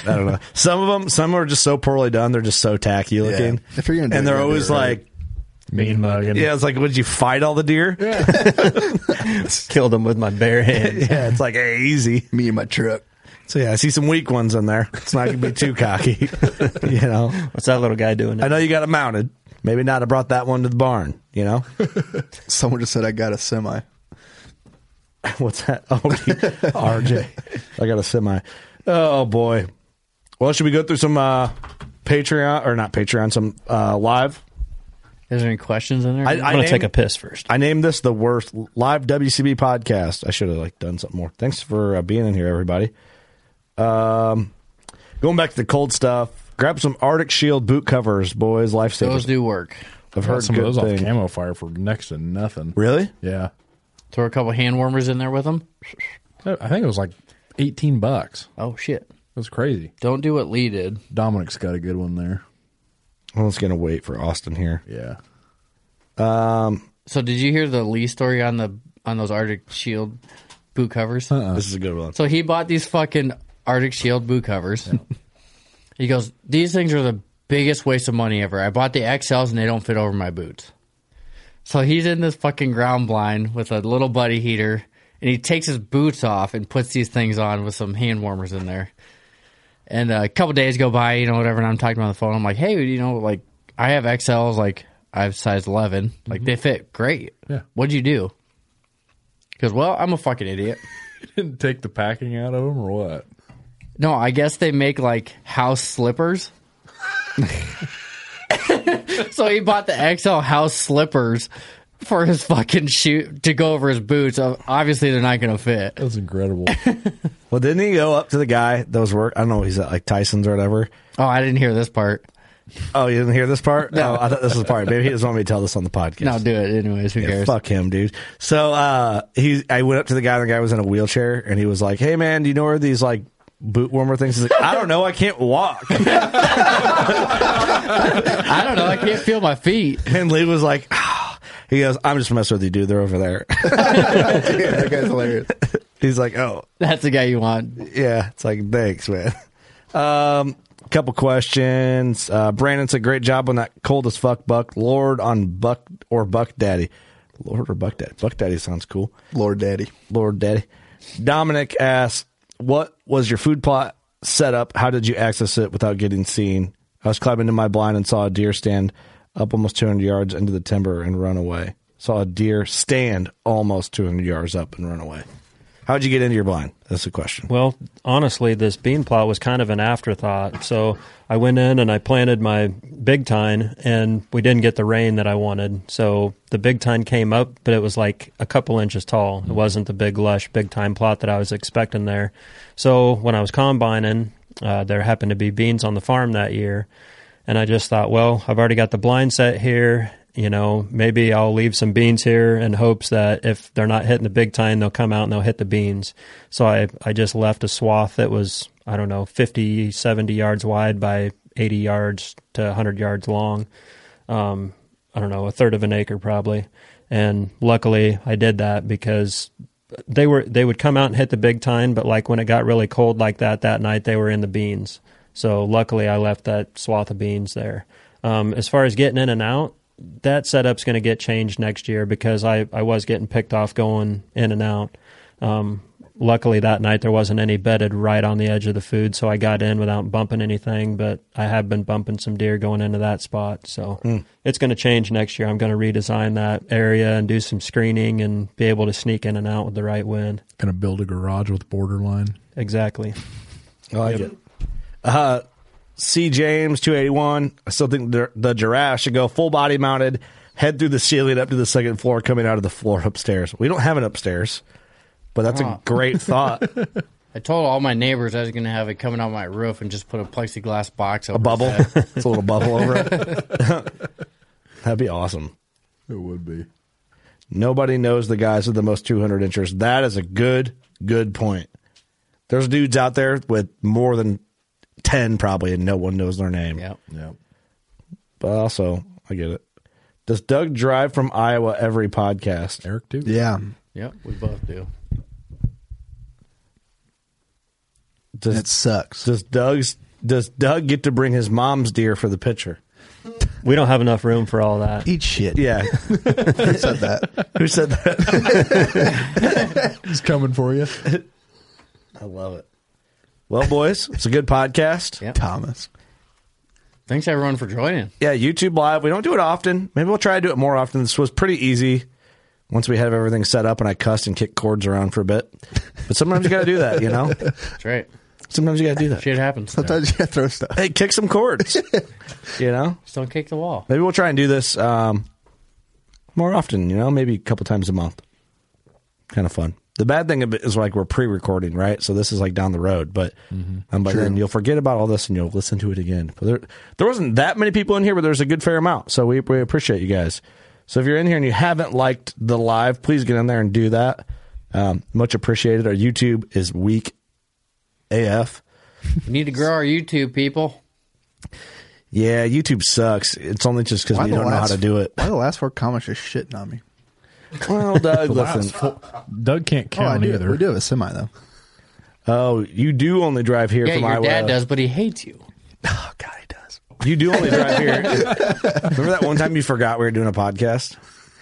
I don't know. Some of them, some are just so poorly done. They're just so tacky looking. If you're gonna do and it, they're you're gonna always do it right. like, Mean mugging. yeah, it's like, would you fight all the deer? Yeah, Killed them with my bare hands. it's like, hey, easy. Me and my truck. So yeah, I see some weak ones in there. It's not going to be too cocky. You know, What's that little guy doing? I know you got it mounted. Maybe not have brought that one to the barn, you know? Someone just said I got a semi. What's that? Oh, R J. I got a semi. Oh, boy. Well, should we go through some uh, Patreon, or not Patreon, some uh, live? Is there any questions in there? I, I'm I going to named, take a piss first. I named this the worst live W C B podcast. I should have like done something more. Thanks for uh, being in here, everybody. Um, going back to the cold stuff, grab some Arctic Shield boot covers, boys. Lifesavers. Those do work. I've Got heard some good of those things. off Camo Fire for next to nothing. Really? Yeah. Throw a couple hand warmers in there with them. I think it was like eighteen bucks. Oh, shit. It was crazy. Don't do what Lee did. Dominic's got a good one there. I was gonna wait for Austin here. Yeah. Um, So did you hear the Lee story on the on those Arctic Shield boot covers? Uh-uh. this is a good one. So he bought these fucking Arctic Shield boot covers. He goes, these things are the biggest waste of money ever. I bought the X Ls and they don't fit over my boots. So he's in this fucking ground blind with a little buddy heater, and he takes his boots off and puts these things on with some hand warmers in there. And uh, a couple days go by, you know, whatever, and I'm talking to him on the phone. I'm like, hey, you know, like, I have X Ls, like, I have size eleven. Like, Mm-hmm. they fit great. Yeah. What'd you do? He goes, well, I'm a fucking idiot. Didn't take the packing out of them or what? No, I guess they make, like, house slippers. So he bought the X L house slippers for his fucking shoe to go over his boots. Obviously, they're not going to fit. That's incredible. Well, didn't he go up to the guy that was work? I don't know. He's at like Tyson's or whatever. Oh, I didn't hear this part. Oh, you didn't hear this part? No. Oh, I thought this was the part. Maybe he doesn't want me to tell this on the podcast. No, do it anyways. Who Yeah, cares? fuck him, dude. So uh, he, I went up to the guy. And the guy was in a wheelchair, and he was like, "Hey, man, do you know where these like boot warmer things?" He's like, "I don't know. I can't walk." I don't know. I can't feel my feet. And Lee was like, oh. He goes, "I'm just messing with you, dude. They're over there." Yeah, that guy's hilarious. He's like, "Oh, That's the guy you want. yeah." It's like, thanks, man. Um, couple questions. Uh, Brandon said, "Great job on that cold as fuck buck. Lord on Buck or Buck Daddy. Lord or Buck Daddy. Buck Daddy sounds cool. Lord Daddy. Lord Daddy." Dominic asks, "What was your food plot setup? How did you access it without getting seen?" "I was climbing into my blind and saw a deer stand up almost two hundred yards into the timber and run away. Saw a deer stand almost two hundred yards up and run away." How'd you get into your blind? That's the question. Well, honestly, this bean plot was kind of an afterthought. So I went in and I planted my big tine, and we didn't get the rain that I wanted. So the big tine came up, but it was like a couple inches tall. It wasn't the big, lush, big tine plot that I was expecting there. So when I was combining, uh, there happened to be beans on the farm that year. And I just thought, well, I've already got the blind set here. You know, maybe I'll leave some beans here in hopes that if they're not hitting the big tine, they'll come out and they'll hit the beans. So I, I just left a swath that was, I don't know, fifty, seventy yards wide by eighty yards to one hundred yards long. Um, I don't know, a third of an acre probably. And luckily I did that because they were they would come out and hit the big tine, but like when it got really cold like that that night, they were in the beans. So luckily I left that swath of beans there. Um, as far as getting in and out, that setup's going to get changed next year because I, I was getting picked off going in and out. Um, luckily that night there wasn't any bedded right on the edge of the food, so I got in without bumping anything, but I have been bumping some deer going into that spot. So mm. It's going to change next year. I'm going to redesign that area and do some screening and be able to sneak in and out with the right wind. Going to build a garage with borderline. Exactly. I like it. Uh, C. James two eighty-one. I still think the, the giraffe should go full body mounted, head through the ceiling up to the second floor, coming out of the floor upstairs. We don't have an upstairs, but that's Oh. a great thought. I told all my neighbors I was going to have it coming on my roof and just put a plexiglass box over A bubble. his head. It's a little bubble over it. That'd be awesome. It would be. Nobody knows the guys with the most two hundred inchers. That is a good, good point. There's dudes out there with more than ten probably, and no one knows their name. Yep. Yep. But also, I get it. Does Doug drive from Iowa every podcast? Eric too? Yeah. Yep, we both do. Does, It sucks. Does Doug's does Doug get to bring his mom's deer for the picture? We don't have enough room for all that. Eat shit. Yeah. Who said that? Who said that? He's coming for you. I love it. Well, boys, it's a good podcast. Yep. Thomas. Thanks everyone for joining. Yeah, YouTube Live. We don't do it often. Maybe we'll try to do it more often. This was pretty easy once we had everything set up and I cussed and kicked cords around for a bit. But sometimes you got to do that, you know? That's right. Sometimes you got to do that. Shit happens. Sometimes you gotta throw stuff. Hey, kick some cords. You know? Just don't kick the wall. Maybe we'll try and do this um, more often, you know? Maybe a couple times a month. Kind of fun. The bad thing of it is like we're pre-recording, right? So this is like down the road, but mm-hmm. um, by True. then you'll forget about all this and you'll listen to it again. But there, there wasn't that many people in here, but there's a good fair amount. So we, we appreciate you guys. So if you're in here and you haven't liked the live, please get in there and do that. Um, much appreciated. Our YouTube is weak A F. We need to grow our YouTube, people. Yeah, YouTube sucks. It's only just because Why we the don't know how last- to do it. Why the last four comments just shitting on me? Well, Doug, listen. Doug can't Oh, I count do. either. We do have a semi though. Oh, you do only drive here Yeah, from your Iowa. dad does, but he hates you. Oh God, he does. You do only drive here. Remember that one time you forgot we were doing a podcast?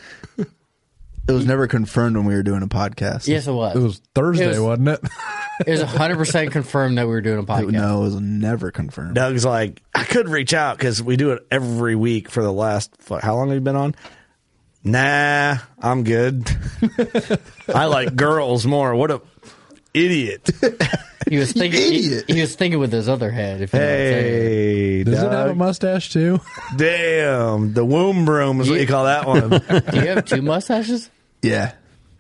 It was never confirmed when we were doing a podcast. Yes, it was. It was Thursday, It was- wasn't it? It was one hundred percent confirmed that we were doing a It- podcast. no, it was never confirmed. Doug's like, I could reach out because we do it every week for the last, what, how long have you been on? Nah, I'm good. I like girls more. What a idiot. He was thinking. He, idiot. he was thinking with his other head. If you know what I'm saying. Hey, Does it have a Doug. mustache too? Damn, the womb broom is what you call that one. Do you have two mustaches? Yeah.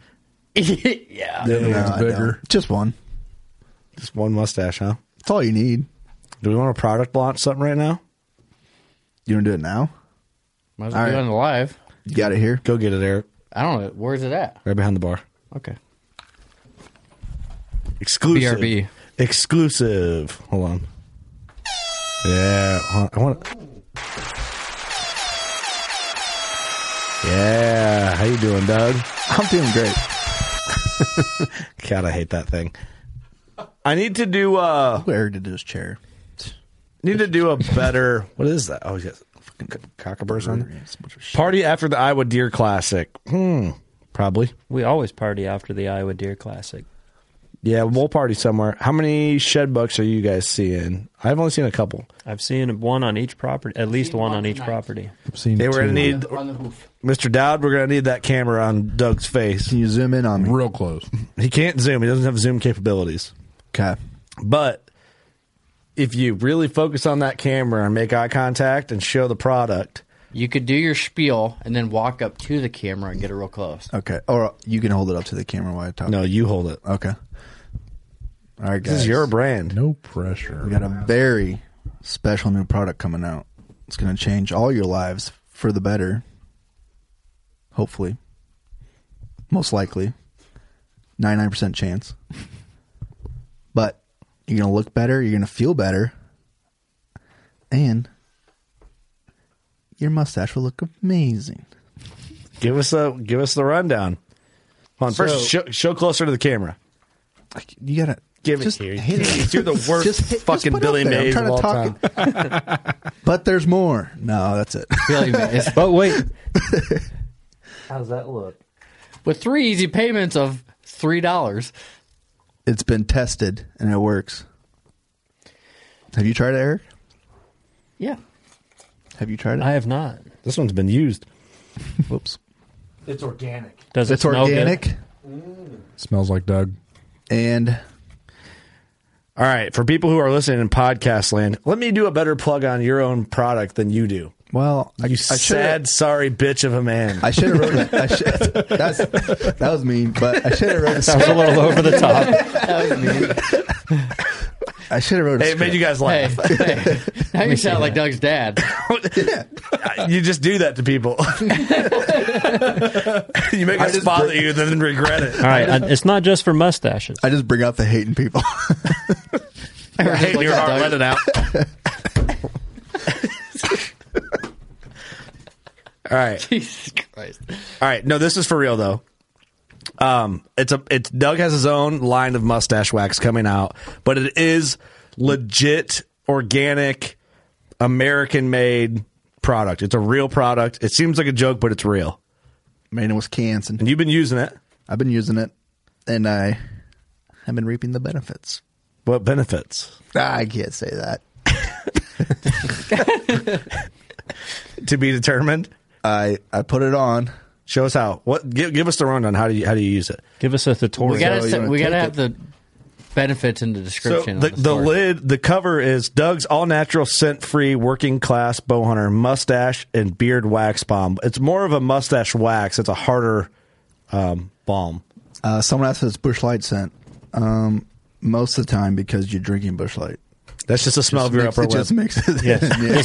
Yeah. The other No, one's I bigger. don't. Just one. Just one mustache, huh? That's all you need. Do we want to product launch something right now? You want to do it now? Might as well All do it right. on the live. You got it here. Go get it, Eric. I don't know. Where's it at? Right behind the bar. Okay. Exclusive. B R B. Exclusive. Hold on. Yeah. hold on. I want. Yeah. How you doing, Doug? I'm doing great. God, I hate that thing. I need to do. Uh, Who Eric did his chair? need to do a better. What is that? Oh, yeah. Fucking cockaburs on there. It's a bunch of shit. Party after the Iowa Deer Classic. Hmm. Probably. We always party after the Iowa Deer Classic. Yeah, we'll party somewhere. How many shed bucks are you guys seeing? I've only seen a couple. I've seen one on each property, at least one on each property. I've seen They were two. going to need, On the hoof. Mister Dowd, we're going to need that camera on Doug's face. Can you zoom in on me? real close. He can't zoom. He doesn't have zoom capabilities. Okay. But if you really focus on that camera and make eye contact and show the product, You could do your spiel and then walk up to the camera and get it real close. Okay. Or you can hold it up to the camera while I talk. no, you hold it. Okay. All right, guys. This is your brand. No pressure. We got a very special new product coming out. It's going to change all your lives for the better. Hopefully. Most likely. ninety-nine percent chance. But you're going to look better. You're going to feel better. And your mustache will look amazing. Give us a give us the rundown. Hold on, first So- show, show closer to the camera. You got to Give it just here. hit it. You're the worst Just hit- just fucking put it Billy up there. I'm Mays trying of to all talk time. it. But there's more. No, that's it. Billy Mays. But wait, How's that look? With three easy payments of three dollars. It's been tested and it works. Have you tried it, Eric? Yeah. Have you tried it? I have not. This one's been used. Whoops. It's organic. Does it It's smell organic good? Smells like Doug. and All right, for people who are listening in podcast land, let me do a better plug on your own product than you do. well, I, You I sad, should sorry bitch of a man. I should have wrote it. I should, that's, that was mean, but I should have wrote a That was a little over the top. That was me. I should have wrote a Hey, it made you guys Hey, laugh. hey. Now you sound like Doug's dad. You just do that to people. You make I us just bother bring- you, then regret it. All right, I, it's not just for mustaches. I just bring out the hating people. I hate Look your at heart. Doug. Let it out. All right. Jesus Christ. All right. No, this is for real, though. Um, it's a it's Doug has his own line of mustache wax coming out, but it is legit, organic, American-made product. It's a real product. It seems like a joke, but it's real. Made in Wisconsin. And you've been using it. I've been using it, and I have been reaping the benefits. What benefits? Ah, I can't say that. To be determined. I I put it on. Show us how. What? Give, give us the rundown. How do you how do you use it? Give us a tutorial. We gotta So you say- wanna we take gotta it? have the benefits in the So description. the, on the, the store. lid, the cover is Doug's all natural, scent free, working class bow hunter mustache and beard wax balm. It's more of a mustache wax. It's a harder um, balm. Uh, someone asked if it's Bush Light scent. Um, most of the time, because you're drinking Bush Light. That's just a smell of your Makes- upper it lip. just makes it. Yes.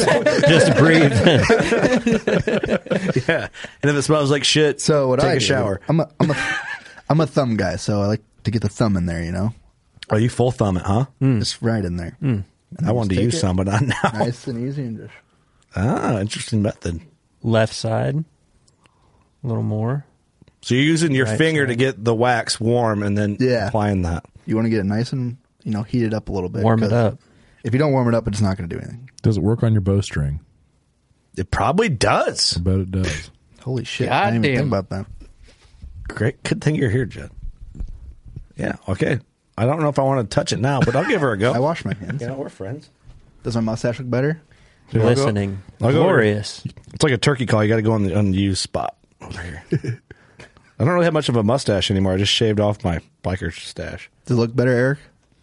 Just, just breathe. Yeah, and if it smells like shit, So what take I a do, shower. I'm a I'm a I'm a thumb guy, so I like to get the thumb in there. You know, Oh, you full thumb it, huh? just right in there. And I wanted to just use take it, some, but not now. Nice and easy, and just Ah, interesting method. Left side. A little more. So you're using your Right finger to side. get the wax warm, and then Yeah. applying that. you want to get it nice and you know heat it up a little bit. Warm it 'cause up. If you don't warm it up, it's not going to do anything. Does it work on your bowstring? It probably does. I bet it does. Holy shit! I didn't even Goddamn. think about that. Great, good thing you're here, Jed. Yeah, okay. I don't know if I want to touch it now, but I'll give her a go. I wash my hands. You know, we're friends. Does my mustache look better? I'll go- Listening. I'll go over- Glorious. It's like a turkey call. You got to go on the unused spot over here. I don't really have much of a mustache anymore. I just shaved off my biker stash. Does it look better, Eric?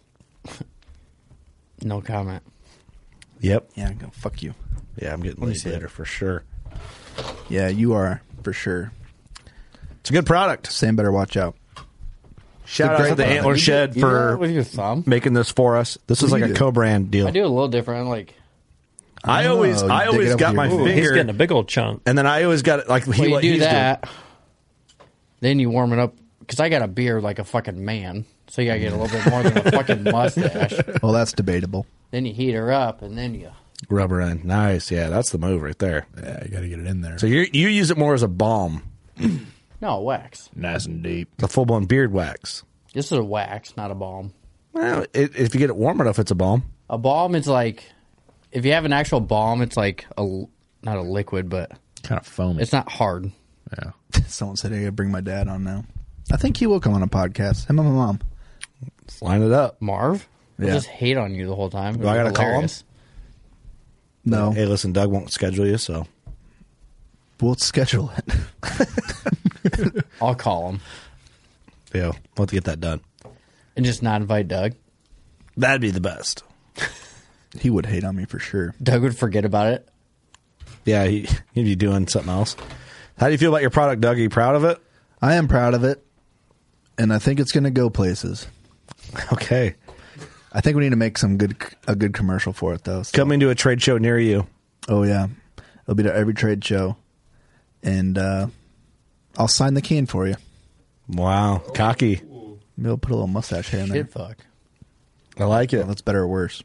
No comment. Yep. Yeah, go fuck you. Yeah, I'm getting me laid see it. later for sure. Yeah, you are for sure. It's a good product. Sam better watch out. Shout It's out a to great the product. Antler You do- Shed you do for that with your thumb. making this for us. This What is do like you a do? co-brand deal. I do a little different. Like I Oh, always, you I dig it always up got with my your- Ooh, He's finger, getting a big old chunk. and then I always got it like well, he, you what do he's doing. that, then you warm it up because I got a beard like a fucking man, so you gotta get a little bit more than a fucking mustache. Well, that's debatable. Then you heat her up, and then you. Rubber end, nice. Yeah, that's the move right there. Yeah, you got to get it in there. So you you use it more as a balm, No, wax. Nice and deep. the full blown beard wax. This is a wax, not a balm. Well, it, if you get it warm enough, it's a balm. A balm is like, if you have an actual balm, it's like a not a liquid, but Kind of foamy. it's not hard. Yeah. Someone said I gotta bring my dad on now. I think he will come on a podcast. Him and my mom. Let's line it up. Marv, we'll Yeah. just hate on you the whole time. Do I gotta It's call him? hilarious. No, Hey, listen, Doug won't schedule you, so we'll schedule it. I'll call him yeah, we'll have to get that done. and just not invite Doug. That'd be the best. He would hate on me for sure. Doug would forget about it. Yeah, he, he'd be doing something else. How do you feel about your product, Doug? Are you proud of it? I am proud of it, and I think it's going to go places. Okay. I think we need to make some good a good commercial for it, though. So- Coming to a trade show near you. Oh yeah, it'll be to every trade show, and uh, I'll sign the can for you. Wow, cocky. Maybe I'll put a little mustache hair in there. Shit, fuck. I like it. Well, that's better or worse.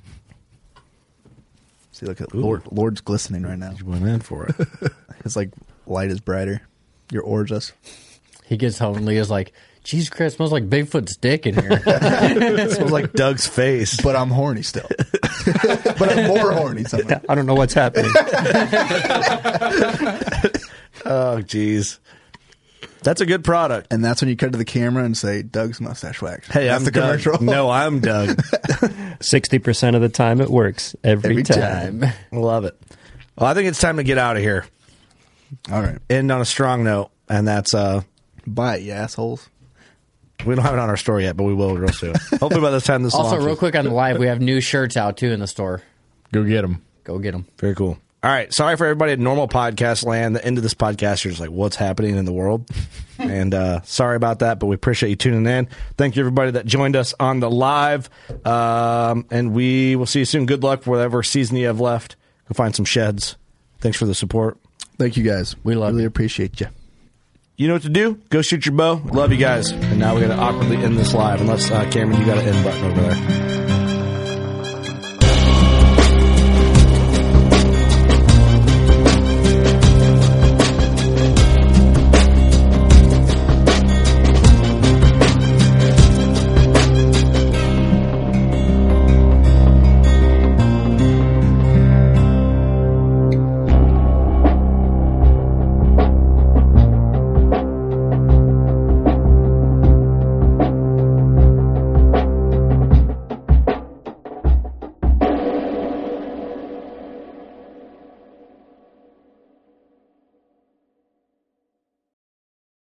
See, look at Lord. Lord's glistening right now. You went in for it. It's like light is brighter. You're gorgeous. He gets home and Leah's like, "Jesus Christ, smells like Bigfoot's dick in here." It smells like Doug's face. But I'm horny still. But I'm more horny. Somehow. I don't know what's happening. Oh, jeez. That's a good product. And that's when you cut to the camera and say, "Doug's mustache wax." Hey, that's I'm the Doug. commercial. No, I'm Doug. sixty percent of the time it works. Every, Every time. time. Love it. Well, I think it's time to get out of here. All right, End on a strong note, and that's uh, bye, you assholes. we don't have it on our store yet, but we will real soon. Hopefully by this time this Also, launches. real quick on the live, we have new shirts out too in the store. Go get them. Go get them. Very cool. All right. Sorry for everybody at normal podcast land. The end of this podcast, you're just like, what's happening in the world? And uh, sorry about that, but we appreciate you tuning in. Thank you, everybody that joined us on the live. Um, and we will see you soon. Good luck for whatever season you have left. Go find some sheds. Thanks for the support. Thank you guys. We love really you. appreciate you. You know what to do. Go shoot your bow. Love you guys. And now we got to awkwardly end this live. Unless, uh, Cameron, you got an end button over there.